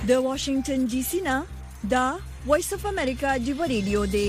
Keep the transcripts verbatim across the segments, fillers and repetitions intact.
د واشنگټن ډي سي نه دا وایس اف امریکا دی ریډیو دی.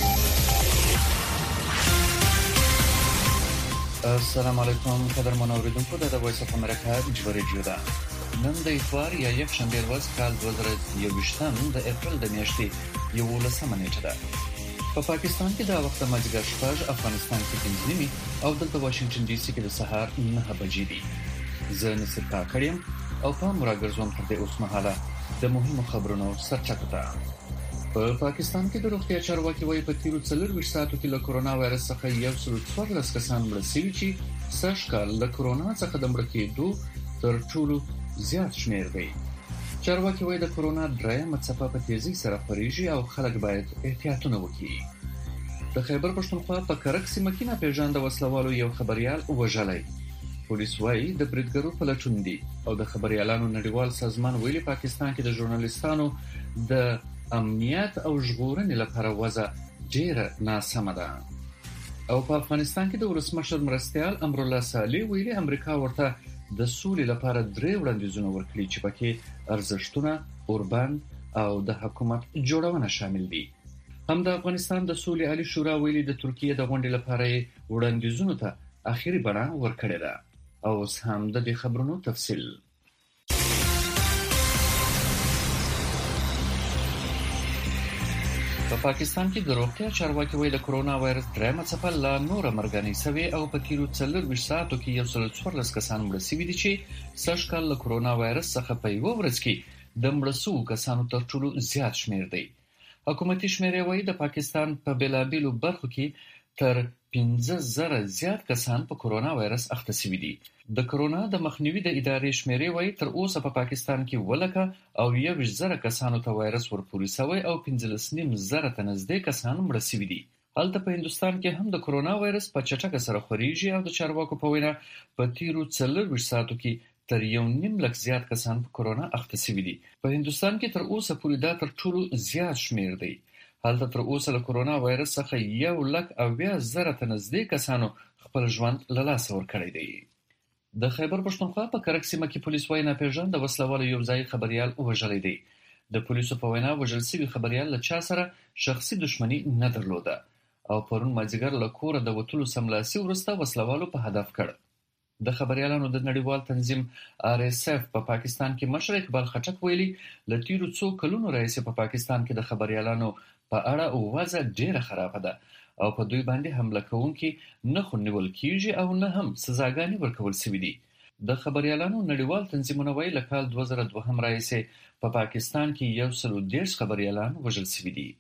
السلام علیکم قدرمن اوریدونکو د وایس اف امریکا دی ریډیو دا نن د اتوار یا یک شنبه ورځ کال دوه زره یوویشتم د اپریل د میاشتې یولسمه نیټه ده. په پاکستان کې د وخت مازیګر شپږ، افغانستان کې پنځه نیمې او دلته واشنگټن ډي سي کې د سهار نهه بجې دي. زه نصر کاکړ او په مراګرزوم پر د اوس مهاله د مهمو خبرونو سرچپه ده. په پاکستان کې د روغتیا چارواکي وايي په تیرو څلورویشت ساعتو کې له کرونا وایرس څخه یو سل څوارلس کسان مړه شوي چې سږ کال له کرونا څخه د مړه کېدو تر ټولو زیات شمیر دی. چارواکي وايي د کرونا درېیمه څپه په تیزی سره خپرېږي او خلک باید احتیاطونه وکړي. د خیبر پښتونخوا په کرک سیمه کې ناپېژانده وسلوالو یو خبريال وژلی. پولیس وايي د بریدګرو په لټون دي او د خبريالانو نړیوال سازمان ویلي پاکستان کې د ژورنالیستانو د امنیت او ژغورنې لپاره وضع ډېره ناسمه ده. او په افغانستان کې د ولسمشر مرستیال امرالله صالح ویلي امریکا ورته د سولې لپاره درې وړاندیزونه ورکړي چې پکې ارزښتونه، اوربند او د حکومت جوړونه شامل دي. هم د افغانستان د سولې عالی شورا ویلي د ترکیه د غونډې لپاره وړاندیزونو ته اخیری بڼه ورکړې ده. او اوس هم د دې خبرونو تفصیل. په پاکستان کې د روغتیا چارواکي وايي د کرونا وایرس درېیمه څپه لا نوره مرګنۍ شوې او په تیرو څلورویشت ساعتو کې یو سل څوارلس کسان مړه شوي دي چې سږ کال له کرونا وایرس څخه په یوه ورځ کې د مړه شوو کسانو تر ټولو زیات شمیر دی. حکومتي شمیرې وايي د پاکستان په بیلابیلو برخو کې تر پنځه زره زیات کسان په کرونا وایرس اخته شوي دي. د کرونا د مخنیوي د ادارې شمیرې وايي تر اوسه په پاکستان کې ولکه او یوویشت زره کسانو ته وایرس ورپورې شوی او پنځلس نیم زره ته نږدې کسان مړه شوي دي. هلته په هندوستان کې هم د کرونا وایرس په چټکه سره خپرېږي او د چارواکو په وینا په تیرو څلورویشت ساعتو کې تر یو نیم لک زیات کسان په کرونا اخته شوي دي. په هندوستان کې تر اوسه پورې دا تر ټولو زیات شمیر دی. هلته تر اوسه له کرونا وایرس څخه یو لک اویا زره ته نږدې کسانو خپل ژوند له لاسه ورکړی دی. د خیبر پښتونخوا په کرک سیمه کې پولیس وايي ناپېژانده وسلوالو یو ځایي خبريال وژلی دی. د پولیسو په وینا وژل شوي خبريال له چا سره شخصي دښمني نه درلوده او پرون مازیګر له کوره د وتلو سملاسي وروسته وسلوالو په هدف کړ. د خبريالانو د نړیوال تنظیم آر اس اف په پاکستان کې مشر اقبال خټک ویلي له تیرو څو کلونو راهیسې په پاکستان کې د خبريالانو په اړه وضع ډیره خرابه ده او په دوی باندې حمله کوونکي نه خو نیول کیږي او نه هم سزاګانې ورکول شوي دي. د خبريالانو نړیوال تنظیمونه وایي له کال دوه زره دوهم راهیسې په پاکستان کې یو سل دېرش خبريالان وژل شوي دي.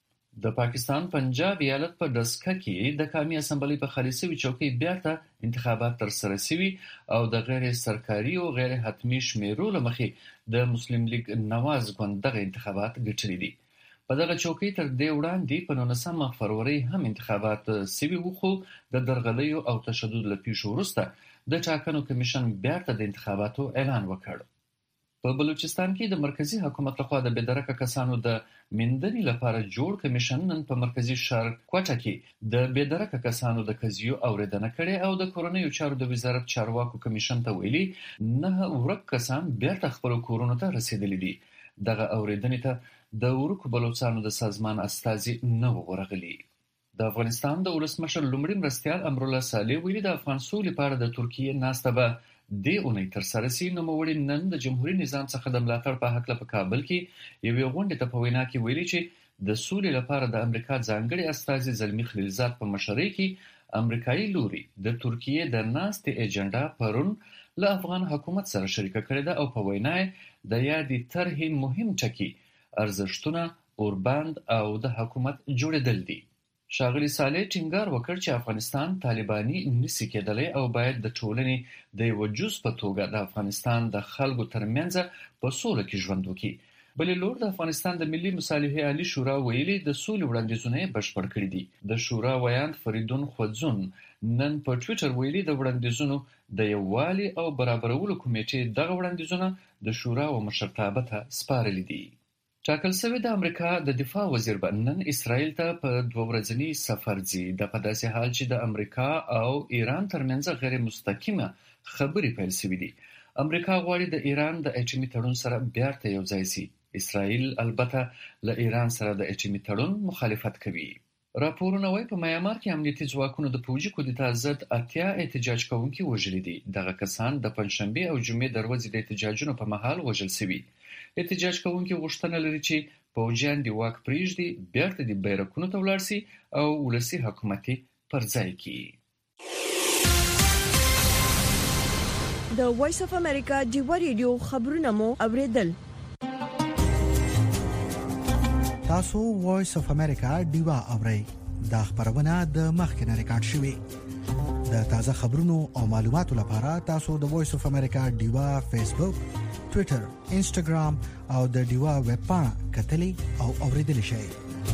د پاکستان پنجاب ایالت په ډسکه کې د قومي اسمبلی په خالي شوي چوکۍ بیرته انتخابات ترسره شوي او د غیر سرکاري او غیر حتمي شمیرو له مخې د مسلم لیگ نواز ګوند دغه انتخابات ګټلي دي. په دغه چوکۍ تر دې وړاندې په نولسمه فروری هم انتخابات شوي وو خو د درغلیو او تشدد له پیښو وروسته د ټاکنو کمیشن بیرته د انتخاباتو اعلان وکړ. په بلوچستان کې د مرکزی حکومت لخوا د بېدرکه کسانو د میندنې لپاره جوړ کمیشن نن په مرکزی ښار کوټه کې د بېدرکه کسانو د قضیو اورېدنه کړې او د کورنیو چارو د وزارت چارواکو کمیشن ته ویلي نه ورک کسان بیرته خپلو کورونو ته رسېدلي دي. دغه اورېدنې ته د ورکو بلوڅانو د سازمان استازي نه ورغلي. د افغانستان د ولسمشر لومړي مرستیال امرالله صالح ویلي د افغان سولې لپاره د ترکیې ناسته به دې اونۍ ترسره شي. نوموړي نن د جمهوریت نظام څخه د ملاتړ په هکله په کابل کې یوې غونډې ته په وینا کې ویلي چې د سولې لپاره د امریکا ځانګړي استازي زلمي خلیلزاد په مشرۍ کې امریکایي لوري د ترکیې د ناستې ایجنډا پرون له افغان حکومت سره شریکه کړې ده او په وینا یې د یادې طرحې مهم ټکي ارزښتونه، اوربند او د حکومت جوړېدل دي. ښاغلي صالح ټینګار وکړ چې افغانستان طالباني نشي کېدلی او باید د ټولنې د یوه جز په توګه د افغانستان د خلکو ترمنځ په سوله کې ژوند وکړي. بلې لور د افغانستان د ملي مصالحې عالی شورا ویلي د سولې وړاندیزونه یې بشپړ کړي دي. د شورا ویاند فریدون خوځون نن په ټویټر ویلي د وړاندیزونو د یووالي او برابرولو کمیټې دغه وړاندیزونه د شورا و مشرتابه ته سپارلي دي. ټاکل شوی د امریکا د دفاع وزیر به نن اسرائیل ته په دوه ورځني سفر ځي. د په داسې حال چې د امریکا او ایران ترمنځ غیر مستقیمه خبرې پیل شوې دي امریکا غواړي د ایران د اټومي تړون سره بیرته یو ځای شي. اسرائیل البته له ایران سره د اټومي تړون مخالفت کوي. راپورونه وايي په میانمار کې امنیتي ځواکونو د پوځي کودتا ضد اتیا احتجاج کوونکي وژلي دي. دغه کسان د پنځشنبه او جمعې د ورځې د احتجاجونو په مهال وژل شوي. احتجاج کوونکي غوښتنه لري چې پوځیان د واک پریږدي، بیرته د بیرکونو ته ولاړ شي او ولسي حکومت پر ځای کړي. د وایس اف امریکا ډیوا ریډیو خبرونه مو اوریدل. تاسو وایس اف امریکا ډیوا اورئ. دا خبرونه د مخکنه ریکارډ شوې. د تازه خبرونو او معلوماتو لپاره تاسو د وایس اف امریکا ډیوا فیسبوک، ټوئیټر، انسټاګرام او د ډیوا ویب پاڼه کتلی او اوریدل شئ.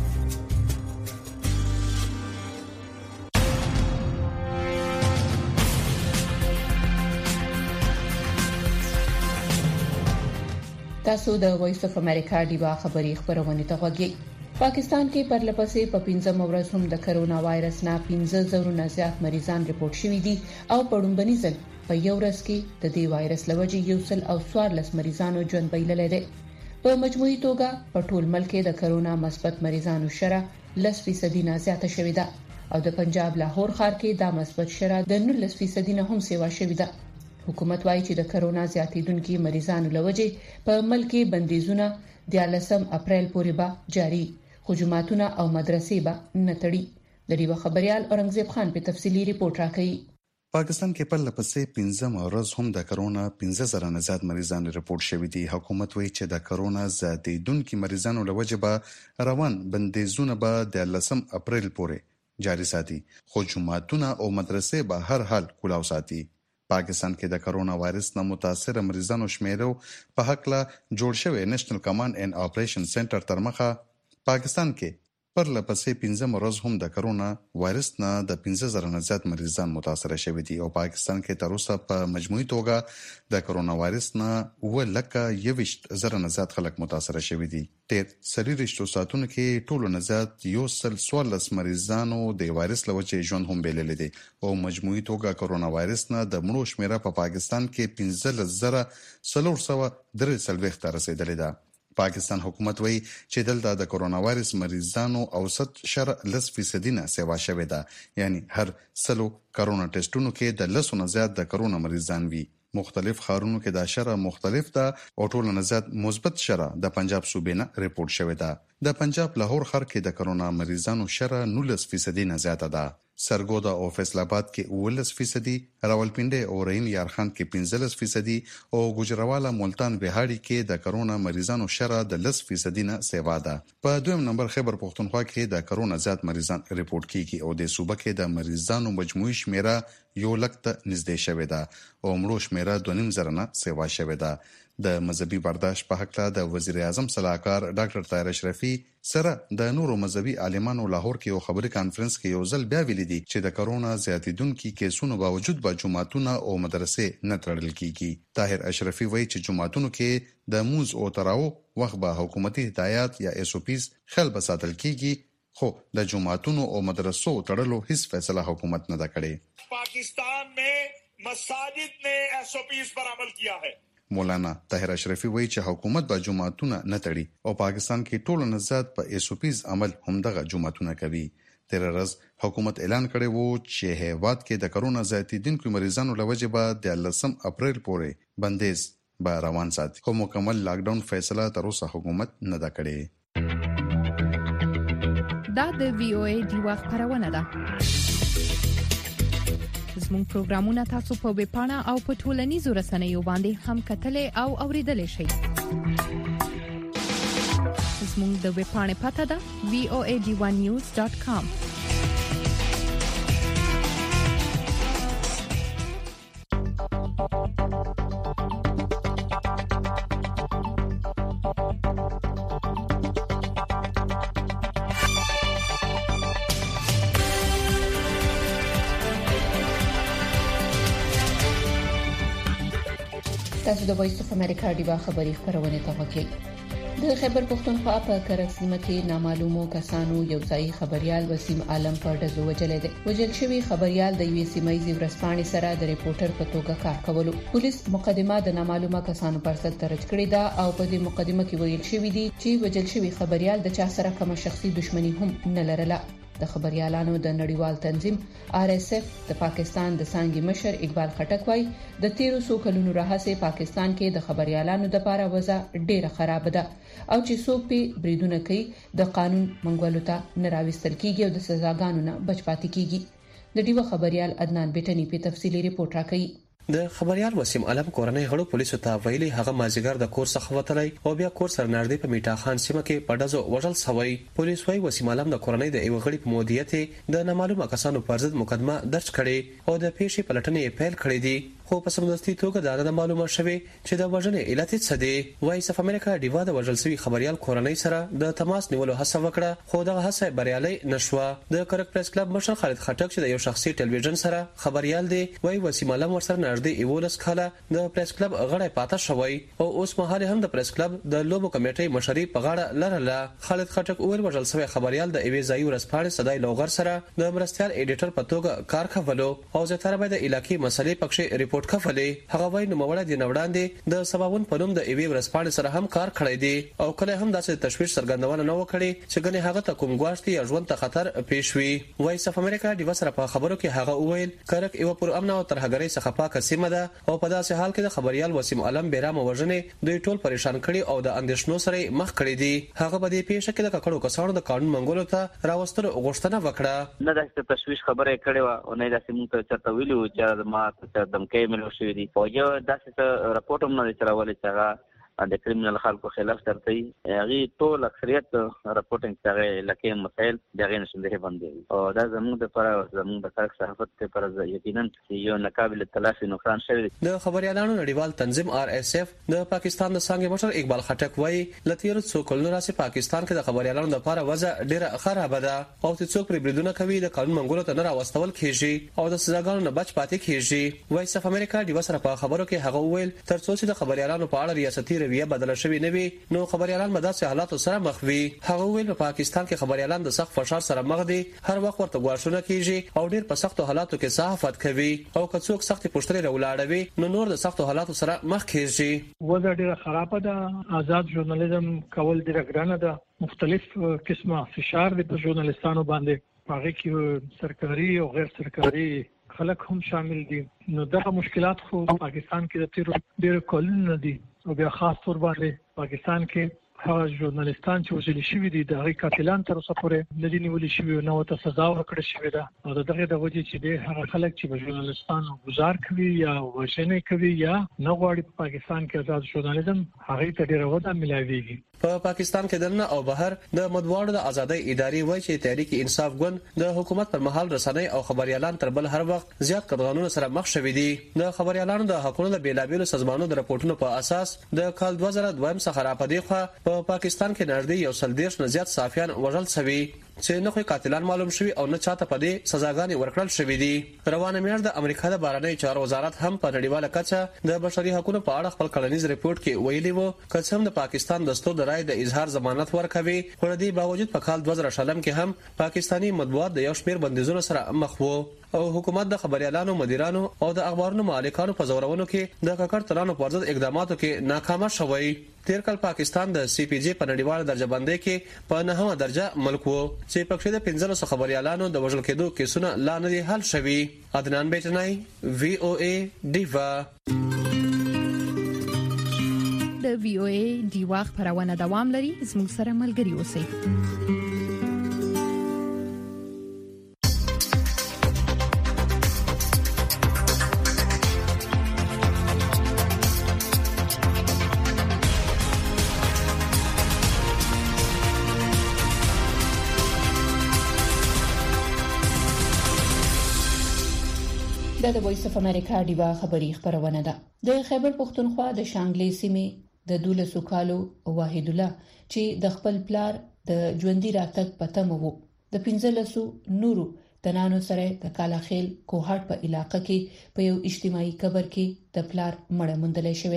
تاسو د وایس اف امریکا ډیوا خبري خبرونه ته غوږی. پاکستان کې پرلپسې په پنځم ورځ هم د کرونا وایرس نه پنځه زره نه زیات مریضان ریپورت شوي دي او په لومړني ځل په یو ورځ کې د دې وایرس لوجې یو سل او څوارلس مریضانو ژوند بایللی دی. په مجموعي توګه په ټول ملک کې د کرونا مثبت مریضانو شرح لس فیصد نه زیاته شوې ده او د پنجاب لاهور ښار کې د مثبت شرح د نولس فیصد نه هم سیوا شوې ده. حکومت وايي چې د کرونا زیاتیدونکو مریضانو لوجې په ملک کې بندیزونه د لسم اپریل پورې به جاری، خو جماعتونه او مدرسې به نه تړي. د ډیوا خبريال اورنګزیب خان په تفصیلی ریپورت راکړي. پاکستان کې په لپسې پنځم ورځ هم د کرونا پنځه زره نه زیات مریضان ریپورت شوي دي. حکومت وايي چې د کرونا زیاتیدونکو مریضانو لوجې به روان بندیزونه به د لسم اپریل پورې جاری ساتي، خو جماعتونه او مدرسې به هر حال کولاو ساتي. پاکستان کې د کرونا وایرس نه متاثر مریضانو شمیرو په حق لا جوړ شوی نېشنل کمانډ اینڈ اپریشن سنټر تر مخه پاکستان کې پر لپسې پنځم ورځ هم د کرونا وایرس نه د پنځه زره نه زیات مریضان متاثر شوي دي او پاکستان کې تر اوسه په مجموعي توګه د کرونا وایرس نه اوه لکه یوویشت زره نه زیات خلک متاثر شوي دي. تیر څلوېښتو ساعتونو کې ټولو نه زیات یو سل څوارلس مریضانو د وایرس له وجې ژوند هم بایللی دی او مجموعي توګه کرونا وایرس نه د مړو شمیره په پا پاکستان کې پنځلس زره څلور سوه درې څلوېښت ته رسیدلې ده. پاکستان حکومت وایي چې دلته د کرونا وایرس مریضانو اوسط شرح لس فیصد نه سیوا شوې ده، یعنی هر سلو کرونا ټیسټونو کې د لسو نه زیات د کرونا مریضان وي. مختلف ښارونو کې د شرح مختلف ده او ټول نه زیات مثبت شرح د پنجاب صوبې نه ریپورت شوې ده. د پنجاب لاهور ښار کې د کرونا مریضانو شرح نولس فیصد نه زیاته ده. سرګودا او فیصل آباد کې اوولس فیصد، راولپنډي او رحیم یارخان کې پنځلس فیصد او ګوجروالا ملتان بهاړي کې د کرونا مریضانو شرح د لس فیصد نه سیوا ده. په دویم نمبر خیبر پختونخوا کې د کرونا زیات مریضان ریپورت کیږي او د صوبه کې د مریضانو مجموعي شمیره یو لک ته نږدې شوې ده او مړو شمیره دوه نیم زره نه سیوا شوې ده. د مذهبي برداشت په حق له د وزیر اعظم صلاحکار ډاکټر طاهر اشرفي سره د نورو مذهبي عالمانو لاهور کې یو خبري کانفرنس کې یو ځل بیا ویلي دي چې د کرونا زیاتیدونکو کیسونو باوجود به جماعتونه او مدرسې نه تړل کیږي. طاهر اشرفي وایي چې جماعتونو کې د موز او تراو وخت به حکومتي هدایات یا ایس او پیز خل به ساتل کیږي، خو د جماعتونو او مدرسو تړلو هیڅ فیصله حکومت نه ده کړې. پاکستان में मसाजिद ने S O Ps पर अमल किया है. مولانا طاهر اشرفي وایي چې حکومت به جماعتونه نه تړي او پاکستان کې ټول نه زیات په ایس او پیز عمل همدغه جماعتونه کوي. تیر ورځ حکومت اعلان کړی وو چې هیواد کې د کرونا زیاتیدونکو مریضانو لوجې به د لسم اپریل پورې بندیز به روان ساتي، خو مکمل لاک ډاون فیصله تر اوسه حکومت نه ده کړې. دا د وی او ای ډیوا خبرونه ده. زموږ پروګرامونه تاسو په ویب پاڼه او په ټولنیزو رسنیو باندې هم کتلای او اوریدلای شئ. زموږ د ویب پاڼې پته ده وی او ای ډی ون نیوز ډاٹ کام. تاسو د وایس اف امریکا ډیوا خبري خبرونه ته وکړئ. د خیبر پختونخوا په کرک سیمه کې نامعلومو کسانو یو ځای خبريال وسیم عالم په ډزو وجلې ده. وجل شوی خبريال د یوې سیمایي ورځپاڼې سره د ریپورټر په توګه کار کولو. پولیس مقدمه د نامعلومه کسانو پر ضد درج کړې ده او په دې مقدمه کې ویل شوی دی چې وجل شوی خبريال د چا سره کوم شخصي دښمنی هم نه لرله. د خبريالانو د نړیوال تنظیم آر اس اف د پاکستان د څنګه مشر اقبال خټک وای د تیرو سو کلونو راهسه پاکستان کې د خبريالانو د لپاره وضع ډیره خراب ده او چې څوک په بریدونه کوي د قانون منګولو ته نه راوستل کیږي او د سزاګانو نه بچ پاتې کیږي. د ډیو خبريال عدنان بیٹنی په تفصیلی ریپورت راکړي. د خبريال وسیم علم کورنۍ غړو پولیسو ته ویلي هغه مازیګر د کور څخه وتلی او بیا کور سره نږدې په میټا خان سیمه کې پډزو وژل شوی. پولیس وايي وسیم علم د کورنۍ د یو غړي په مودیت د نامعلومه کسانو پر ضد مقدمه درج کړي او د پیښې پلټنې پیل کړې دي. خو په سمدستي توګه دا نه معلومه شوه چې د وژنې علت څه دی. وایس اف امریکا ډیوا د وژل شوی خبريال کورنۍ سره د تماس نیولو هڅه وکړه خو دغه هڅه بریالي نشوه. د کرک پریس کلب مشر خالد خټک چې د یو شخصي ټلویزیون سره خبريال دی وایي وسیم علم ورسره نږدې ایولس کاله د پریس کلب غړی پاتې شوی او اوس مهال هم د پریس کلب د لوبو کمیټې مشري په غاړه لرله. خالد خټک وویل وژل شوی خبريال د ایوي ځای ورسپاړې صدای لوغر سره د مرستيال ایډیټر په توګه کار کولو او زیاتره به د علاقې مسلې پکې ریپورت کولې. هغه وایي نو موړه دي نوړاندې د سباون په نوم د ایوي ورسپاړې سره هم کار کړی دی او کله هم داسې تشویش څرګندونه نه وکړي چې ګنې هغه ته کوم ګواښ یا ژوند ته خطر پیښ وي. وایس اف امریکا د وسره په خبرو کې هغه وویل کرک یو پر امن او ترهګرۍ څخه پاکه سیمه ده او په داسې حال کې د خبريال وسیم علم بیرامه وژنې دوی ټول پریشان کړي او د اندېښنو سره مخ کړي دي. هغه په دې پیښه کې د ککړو کسانو د قانون منګولو ته راوستلو غوښتنه وکړه. نه د تشویش خبره کړې و او نه داسې موږ ته چرته ویلو چې ما ته دمکې ملو شوې دي او یو داسې راپورټ هم نه چرولې چې هغه د کریمینل خلکو خلاف ترتي هغه ټول اکثریت راپورټینګ څنګه لکه مسائل دغه نشنده باندې او دا زموږ د پر زموږ د کار صحافت پر یقینا یو ناقابل تلافي نقصان شوی. د خبريالانو نړیوال تنظیم آر اس اف د پاکستان د څنګه مشر اقبال خټک وایي لتیر څو کلونو راځي پاکستان کې د خبريالانو لپاره وضع ډیره خراب ده او چې څوک پر بریدونه کوي د قانون منګولو ته نه راوستل کیږي او د سزاګانو نه بچ پاتې کیږي. وایس اف امریکا د وسره په خبرو کې هغه ویل ترڅو چې د خبريالانو په اړه ریاستي رویه بدل شوی نه وي نو خبريالان به داسې حالات سره مخ وي. هغه ویل په پاکستان کې خبريالان د سخت فشار سره مخ دي هر وخت ورته غواړونه کیږي او ډیر په سختو حالاتو کې صحافت کوي او که څوک سختي پوښتنه راولاړوي نو نور د سختو حالاتو سره مخ کیږي. وضع ډیره خراب ده. آزاد ژورنالیزم کول ډیره ګرانه ده. مختلف قسمه فشار دی په ژورنالستانو باندې هغه کې سرکاري او غیر سرکاري خلک هم شامل دي. نو دغه مشکلات خو پاکستان کې د تیر ډیر کلونه دي او بیا خاص طور باندې پاکستان کې هغه ژورنالستان چې وژل شوی دي د هغه قاتلان تر اوسه پورې ندي نیول شوی نو ته سزا ورکړل شوې ده او دغه د وجې چې د هغه خلک چې په ژورنالستانو گزار کوي یا وژنې کوي یا نه غواړي په پاکستان کې آزاد ژورنالیزم هغه ته ډیره وده ملاويږي. په پاکستان کې دنه او بهر د مطبوعاتو د ازادۍ ادارې وایي چې تحریک انصاف ګوند د حکومت پر مهال رسنۍ او خبريالان تر بل هر وخت زیات قدغانونو سره مخ شوي دي. د خبريالانو د حقوقو د بیلابیلو سازمانونو د راپورټونو په اساس د کال دوه زره دوه څخه راپدې خو په پاکستان کې نږدې یو سل دیرش نه زیات صحافیان وژل شوي چې نه خو قاتلان معلوم شوي او نه چاته په دې سزاګانې ورکړل شوې دي. روانه میاشت د امریکا د بهرنی چارو وزارت هم په نړیواله کچه د بشري حقوقو په اړه خپل کلنیز ریپورت کې ویلي وو چې هم د پاکستان دستور د رائے د اظهار ضمانت ورکوي خو د دې باوجود په کال دوه زره شلم کې هم پاکستانی مطبوعات د یو شمېر بندیزونو سره مخ وو او حکومت د خبريالانو مدیرانو او د اخبارونو مالکانو په زورونو کې د ککړ ترانو پر ضد اقداماتو کې ناکام شوی. تیر کال پاکستان د سی پی جی په نړیواله درجه بندۍ کې په نهمه درجه ملک وو چې پکې د پنځه سوه خبريالانو د وژل کېدو کیسونه لا نه دي حل شوي. عدنان بیٹنای وی او ای دیوا د وی او ای دیوا خبرونه دوام لري. زموږ سره ملګري اوسئ. د وایس اف امریکا دیوا خبری خبرونه ده. د خیبر پختونخوا د شانګلې سیمې د دولسو کالو واحد الله چې د خپل پلار د ژوندۍ راتګ پته مو د پنځلسو نورو تنانو سره د کالاخیل کوهاټ په علاقې کې په یو اجتماعي قبر کې د پلار مړ موندل شوی دی.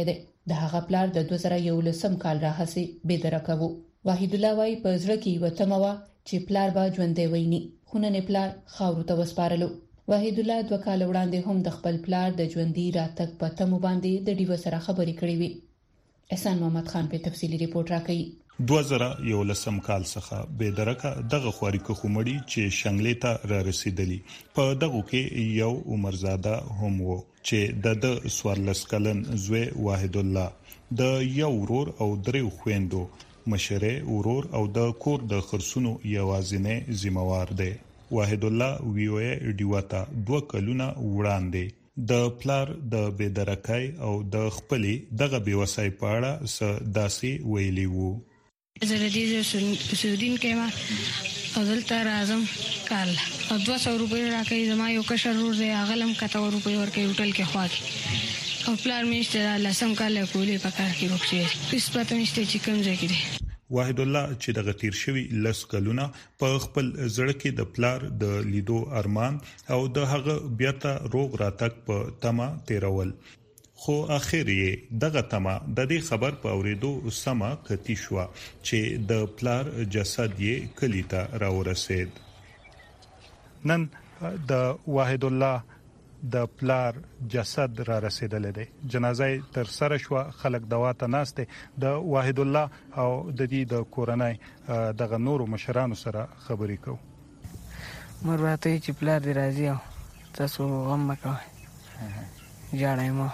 د هغه پلار د دوه زره یولسم کال راهسي بې درکه وو. وحید الله وايي په زړه کې وته مو چې پلار به ژوندې ویني، خو نن پلار خاورو ته وسپارلو. وحید الله دوه کال وړاندې هم د خپل پلار د ژوندۍ راتګ په تمو باندې د ډیو سره خبرې کړې وي. احسان محمد خان په تفصیلی ریپورت راکړي. دوه زره یولسم کال څخه به درکه دغه خواري کومړي چې شنګلې ته را رسیدلی. په دغه کې یو عمرزاده هم وو چې د سوارلس کلن زوی وحید الله د یو ورور او درې خويندو مشره ورور او د کور د خرسونو یوازینه ذمہوار دی. وحید الله ویوې ډیوتا دوه کلونه وړاندې د پلار د بيدرکای او د خپلې دغه بیوسای پاړه س داسي ویلی وو. زردي سودین کما اولته راځم کال او دوه سوه روپۍ راکې زما یو کشر ور دی اغلم کته روپۍ ورکې هوټل کې خواږي او پلان میشته لسم کال کولې پکار کې روکشي هیڅ پته نشته چې کوم ځای کې دی. وحید الله چې دغه تیر شوی لس کلونه په خپل زړه کې د پلار د لیدو ارمان او د هغه بیاته روغ راتک په تما تیرول، خو اخر یې دغه تما د دې خبر په اوریدو سما کتی شو چې د پلار جسد یې کلی ته راورسید. نن د وحید الله د پلار جسد را رسیدل دی. جنازه تر سره شو، خلک دواته ناشته د وحید الله او د دې د کورنۍ دغه نورو مشرانو سره خبرې کو. مرواته چې پلار دی راځي تاسو غم مکوئ جاړای مو.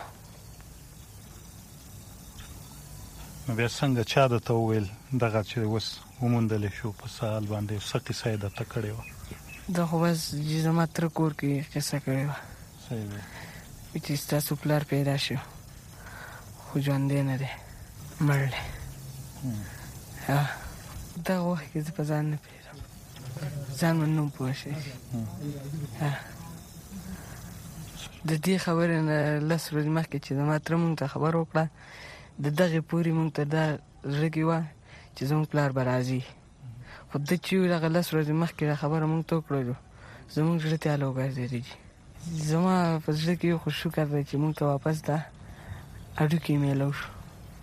نو بیا څنګه چا د تو ویل دغه چې وس ومندل شو په سال باندې سقي سیده تکړه و دا خو بس جزما تر کور کې قصه کړې و چې تاسو پلار پیدا شو خو ژوند نه دی مړ ها دا وخت کې په ځان نه پیدا ځان نو پوښي ها د دې خبرې نه لس ورځې مخکې چې زما تر مونږ ته خبر وکړه د دغه پوری مونږ ته دا ژغي و چې زموږ پلار به راځي، خو د چې دغه لس ورځې مخکې خبره مونږ ته وکړو زموږ زړه ته الو ګرځېدي. زما په زړه کې خو شکر دی چې مونږ ته واپس دا اډوکې میلو شو.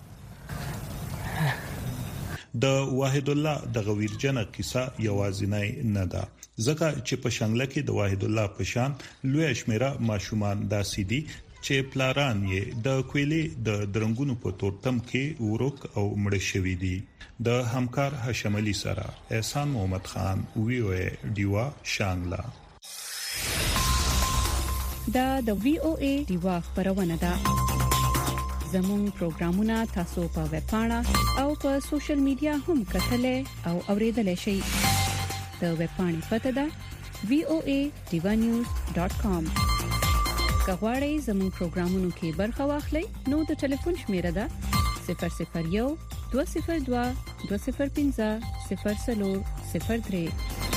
د وحید الله د غویرجنه کیسه یوازینی نه ده، ځکه چې په شنګله کې د وحید الله په شان لوی شمیره ماشومان داسې دي چې پلاران یې د کویلې د درنګونو په تورتم کې ورک او مړ شوی دي. د همکار هاشم علي سره احسان محمد خان وی او ای دیوا شانګلا. دا د وی او ای دیوا خبرونه ده. زموږ پروگرامونه تاسو په ویب پاڼه او په سوشل میډیا هم کتلې او اوریدلای شئ. د ویب پاڼې پته ده وی او ای دیوا نیوز ډاټ کام. کغواړئ زموږ پروگرامونو کې برخه واخلئ نو د ټلیفون شمیره ده صفر صفر یو دوه صفر دوه دوه صفر پنځه صفر څلور صفر درې.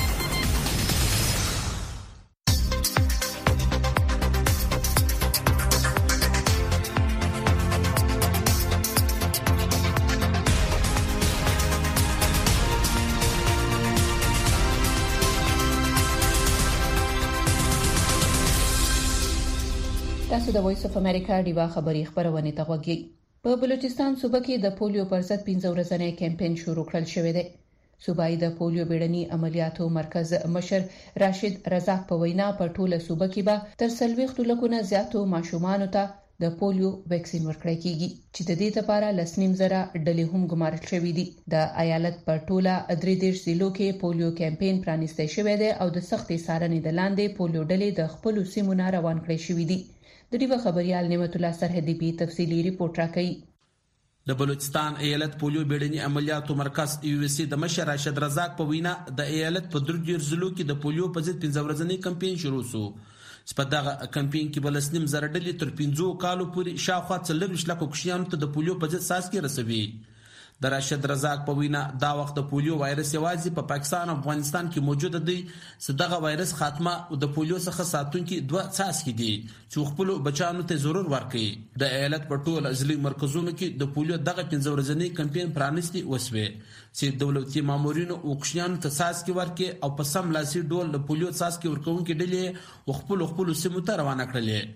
تاسو د وایس اف امریکا دیوا خبری خبرونه ته غوږی. په بلوچستان صوبه کې د پولیو پر ضد پنځه ورځنی کمپاین شروع کړل شوې ده. صوبایي د پولیو بیړني عملیاتو مرکز مشر راشد رزاق په وینا په ټوله صوبه کې به تر سلويخت لکونه زیاتو ماشومان ته د پولیو ویکسین ورکړی کیږي چې د دې لپاره لسنیم زره ډلې هم ګمارل شوې دي. د ایالت پر ټوله درې دیش ضلعو کې پولیو کمپاین پرانیسته شوې ده او د سختې سارنې د لاندې پولیو ډلې د خپل سیمونو روان کړې شوې دي. د دې خبريال نعمت الله سرحدي په تفصيلي ریپورت راکړي. د بلوچستان ایالت پولیو بیړني عملیاتو مرکز یو اس سی د مشر راشد رزاق په وینا د ایالت په درجه ضلعو کې د پولیو په ضد پنځه ورځنی کمپاین شروع شو. سپدغه کمپاین کې بلسنیم زره ډلې تر پنځو کالو پورې شاوخوا څلور لک کوشيان ته د پولیو په ضد ساس کې رسوي. د راشد رزاق په وینا دا وخت د پولیو وایرس یوازې په پاکستان او افغانستان کې موجود دی. صدغه وایرس خاتمه او د پولیو څخه ساتونکو دوه اساس کې دي چې خپل بچانو ته ضرور ورکړي. د ایالت په ټول ځلي مرکزونو کې د پولیو دغه پنځه ورځنی کمپاین پرانیستي وسوي چې دولتي مامورینو او کوشنیانو ته اساس کې ورکړي او په سم لاسي ډول د پولیو اساس کې ورکوونکي ډلې خپل خپل سیمو ته روانه کړلې.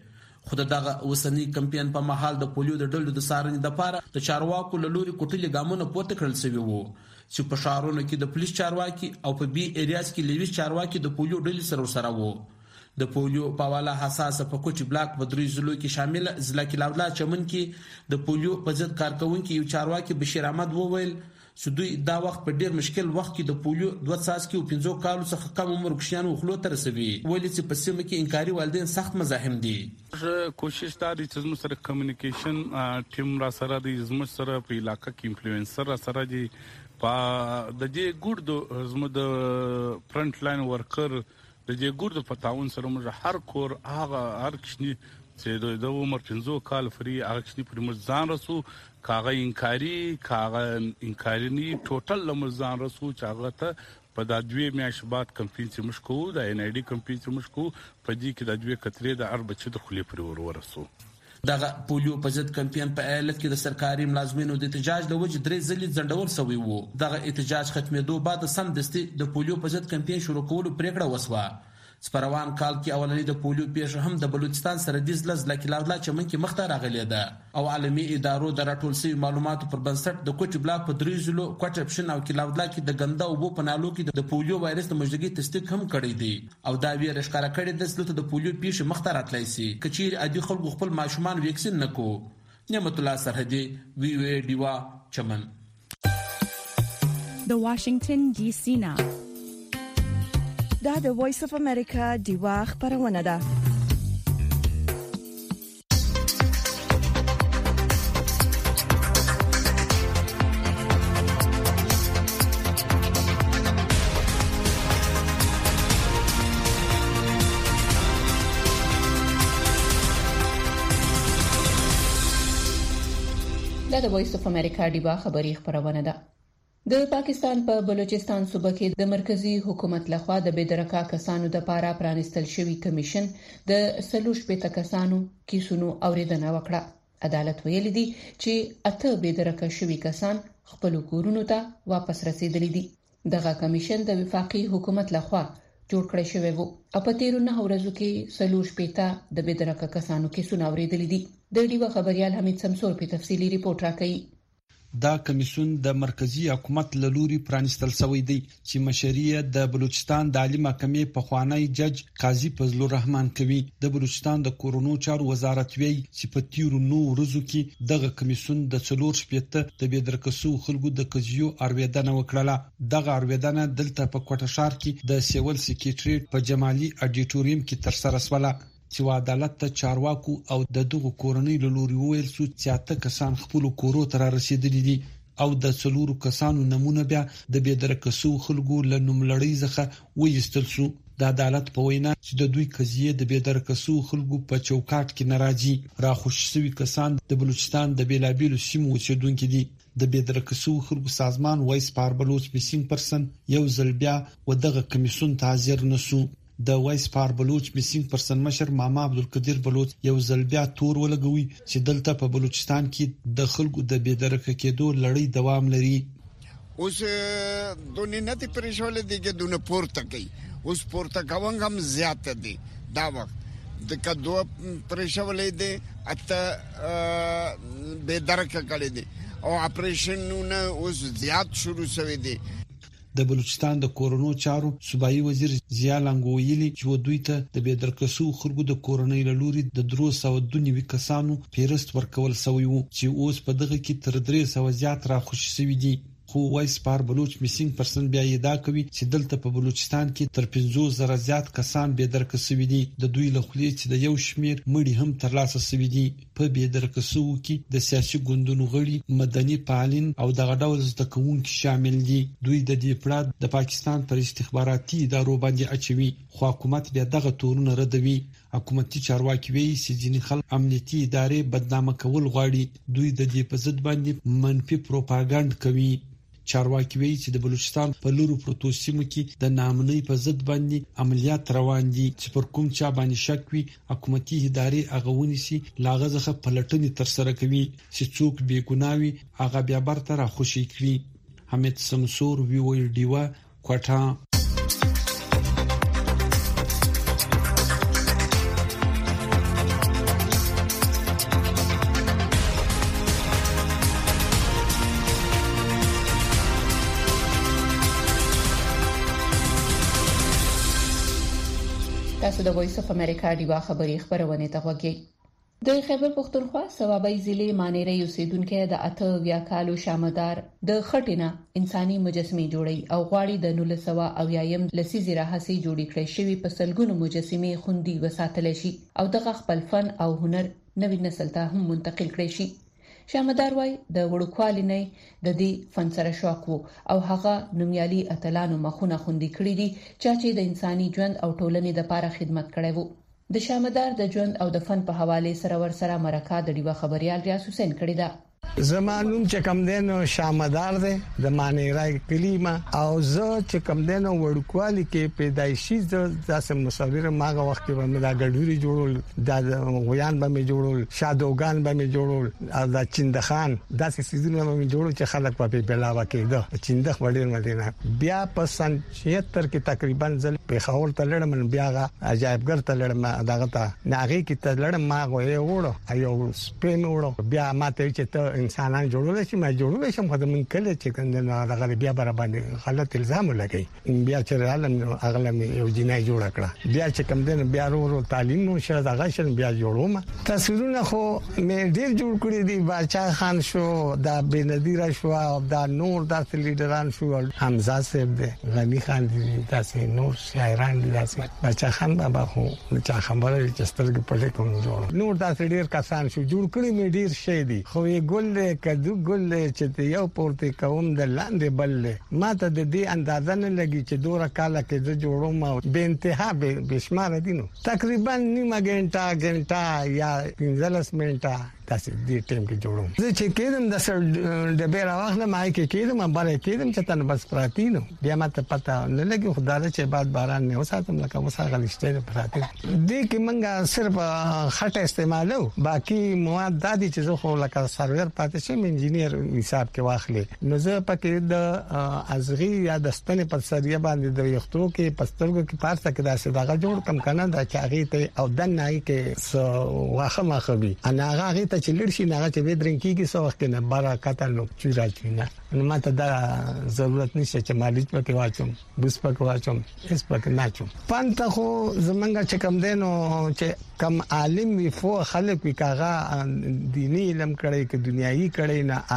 خو دغه وسنی کمپاین په محل د پولیو د ډلو د سارنې لپاره د چارواکو له لوري کوټلي ګامونه پورته کړل شوی وو چې په شهرونو کې د پولیس چارواکي او په بي ایریاز کې لوي چارواکي د پولیو ډلې سره سره وو. د پولیو په والا حساسه په کوچ بلاک په درې ضلعو کې شامل ضلع کې لاولا چمن کې د پولیو په ضد کارکونکو یو چارواکي بشیر احمد وویل چې دوی دا وخت په ډیر مشکل وخت کې د پولیو دوه ساس کې او پنځو کالو څخه کم عمر کشيان وخلو تر رسوي ولې چې په سیمه کې انکاري والدین سخت مزاحم دي. کوشش دا دي چې موږ سره کمیونیکیشن ټیم را سره د زموږ سره په علاقې کې انفلوئنسر را سره دي په د دې ګورد زموږ د فرنٹ لاین ورکر د دې ګورد په تعاون سره موږ هر کور هغه هر کشنی چې د عمر پنځو کال فری هغه کشنی پر موږ ځان رسو کاغه انکاری کاغه انکاری نی ټوټل لمر ځان رسو چې هغه ته په د دوی میاشت بعد کمپین چې مشکو د ان ای ډی کمپین چې مشکو په دې کې د دوی کترې د اربع چې د خلی پر ورسو. دغه پولیو په ضد کمپاین په ایالت کې د سرکاري ملازمینو د احتجاج له وجې درې ځلې ځنډول شوی وو. دغه احتجاج ختمېدو بعد سم دستي د پولیو په ضد کمپاین شروع کولو پریکړه وسوه. سپروان کال کې اولنی د پولیو پیښه هم د بلوچستان سره د ځل ځل کې لاولا چمن کې مخته راغلې ده او عالمي ادارو د راټول شوی معلوماتو پر بنسټ د کوچ بلاک په درې ضلعو کوټ اپشن او کې لاولا کې د ګنده او په نالو کې د پولیو وایرس د مجدګي تصدیق هم کړی دی او دا ویره ښکارا کړی د سلطه د پولیو پیښه مخته راتلای شي کچیر ادي خلکو خپل ماشومان ویکسین نکو. نعمت الله سرحدي وی وی دیوا چمن د واشنگټن ډي سي نا دا د وایس اف امریکا دیوا خبرونه ده. دا د وایس اف امریکا دیوا خبری خبرونه ده. د پاکستان په بلوچستان صوبه کې د مرکزی حکومت لخوا د بېدرکا کسانو د پاره پرانستل شوی کمیشن د سلوش په کسانو کیسونو اوریدنه وکړه. عدالت ویلي دی چې اته بېدرکا شوی کسان خپل کورونو ته واپس رسیدلی دي. دغه کمیشن د وفاقي حکومت لخوا جوړ کړی شوی وو او په تیرو نه ورځو کې سلوش پېتا د بېدرکا کسانو کیسونو اوریدلی دي. د ډیو خبريال حمید سمسور په تفصیلی ریپورت راکړي. دا کمیسیون د مرکزی حکومت له لوري پرانستل شوی دی چې مشرعیه د بلوچستان د عالی محکمې په خوانی جج قاضي فضل الرحمن کوي. د بلوچستان د کورونو چارو وزارت وی چې په تیرو نو ورځو کې دغه کمیسیون د څلور شپږ د بېدرکسو خلکو د قضیو اړویدنه وکړه. دغه اړویدنه دلته په کوټه ښار کې د سیول سیکریټریټ په جمالي اډیټوریم کې تر سره شوه چې عدالت ته چارواکو او د دغه کورنۍ له لوري ویل شو چې اته کسان خپل کورو ته رسیدلي دي او د څلورو کسانو نمونه بیا د بېدرکسو خلکو له نوملړۍ څخه وایستل شو. د عدالت په وینا چې د دوی قضیه د بېدرکسو خلکو په چوکاټ کې ناراضي راخوش شوی کسان د بلوچستان د بیلابیلو سیمو اوسیدونکو دي. د بېدرکسو خلکو سازمان وایس پار بلوچ میسینګ پرسن یو ځل بیا ودغه کمیسیون ته حاضر نشو. د وایس پار بلوچ میسینګ پرسن مشر ماما عبدالقدیر بلوچ یو ځل بیا تور ولګوي چې دلته په بلوچستان کې د خلکو د بېدرکه کېدو لړۍ دوام لري. اوس دونه نه دي پرېښول دي چې دونه پورته کوي. اوس پورته کوم هم زیات دي دا وخت د کدو پرېښول دي اته بېدرکه کړي دي او اپریشنونه اوس زیات شروع شوي دي. د بلوچستان د کورونو چارو صوبایي وزیر ضیا لنګویلی چې دوی ته د بېدرکسو خلکو د کورنۍ له لوري د درو سو دنیوي کسانو پیرست ورکول شوی وو چې اوس په دغه کې تر درې سو زیات راخوشي شوی دي. خو وایس پار بلوچ میسینګ پرسن بیا ادعا کوي چې دلته په بلوچستان کې تر پنځوس زره زیات کسان بېدرکه شوي دي. د دوی له خولې چې د یو شمیر مړي هم ترلاسه شوي دي. په بېدرکه شو کې د سیاسي ګوندونو غړي، مدني فعالین او دغه ډول زده کوونکي شامل دي. دوی د دې پړاد د پاکستان پر استخباراتي ادارو باندې اچوي خو حکومت بیا دغه تورونه ردوي. حکومتي چارواکي وایي چې ځینې خلک امنیتي ادارې بدنامه کول غواړي. دوی د دې په ضد باندې منفي پروپاګاندا کوي. چارواکي وایي چې د بلوچستان په لورو پروتو سیمو کې د نامنۍ په ضد باندې عملیات روان دي چې پر کوم چا باندې شک وي حکومتي ادارې هغه ونیسي لاغه ځخه پلټنې تر سره کوي چې څوک بې ګناوي هغه بیا برته راخوشي کړي. حمید سمسور وی وی دیوا کوټه. تاسو د وایس اف امریکا ډیوا خبري خبرونه ته وګورئ. د خیبر پختونخوا سوابای ضلع مانیري اوسیدونکو د اته ویا کالو شامدار د خټینا انساني مجسمه جوړي او غواړي د نول سوا او یایم لسیزي راهسي جوړی کړی شوی په سلګونو مجسمه خوندي وساتل شي او د خپل فن او هنر نوی نسل ته هم منتقل کړي شي. شامدار وای د وړوکوالي نه د دې فن سره شوق وو او هغه نومیالي اتلانو مخونه خوندي کړی دي چې د انساني ژوند او ټولنې لپاره خدمت کړي وو. د شامدار د ژوند او د فن په حواله سره ور سره مرکه د ډیوه خبريال ریاض حسین کړی دا. زمانوم چې کم دینو شامدار دی د مانیرای کلیمه او زه چې کم دینو وړوکوالي کې پیدایشي داسې مصور ماغه وخت کې مې دا ګډوري جوړول د غویان به مې جوړول شادوغان به مې جوړول او د چندخان داسې سيزونه مې جوړول چې خلک په بلاوا کېده چندخ وړل مدینه بیا په سن شهتر کې تقریبا ځل په خاور ته لړم بیا عجایبګر ته لړم داغه ته ناغي کې ته لړم ما غوې وړو ایو سپین وړو بیا ماته چې ته انسانان جوړول شي ما جوړول شم خو د من کله چې کنده د بیا بر باندې غلط الزام لګي بیا چې عالم اغلم یو جنای جوړ کړه بیا چې کم دین بیا ورو تعلیم نو شه دغه شن بیا جوړوم تصویرونه خو مې ډیر جوړ کړی دي بادشاہ خان شو دا بنظیر شو او دا نور داسې لیډران شو حمزه صاحب دی غنی خان دی داسې نور شاعران دي داسې بادشاہ خان بابا خو چا خبره چې سترګې پټې کوم جوړ نور داسې ډیر کسان شو جوړ کړی مې ډیر شي دي خو یې ګل کدو ګل چې یو پورته کوم د لاندې بل ما ته د دې اندازه نه لګي چې دوره کاله کې د جوړوم او به انتها به بشمار دي نو تقریبا نیمه غنټه غنټه یا پنځلس منټه تاسو دې ټیم کې جوړوم زه چې کېدم د سر د بیره واخله ما کې کېدم بارې کېدم چې تن بس پراتینو بیا ماته پتا نه لګي خدای چې بعد باران نه وساتم لکه وساغه لشته پراتی دې کې منګه صرف خټه استعمالو باقي مواد دادي چې زه خو لکه سرور پاتې شم انجینیر حساب کې واخلې نو زه پکې د ازغي یا د ستنې پر سریه باندې د یختو کې پسترګو کې پارسه کې داسې دغه جوړ کم کنه دا چاغي ته او دنه کې سو واخه مخبي انا هغه ته چې لړشي نه چې به درنګي کې سو وخت نه برکت الله چې راځي نه نو ماته دا ضرورت نشته چې مالک پکې واچوم بوس پکې واچوم اس پکې ناچوم پانته خو زمونږ چې کم دینو چې کم عالم وی فو خلک وی کاغه دینی علم کړي کې دنیایي کړي نه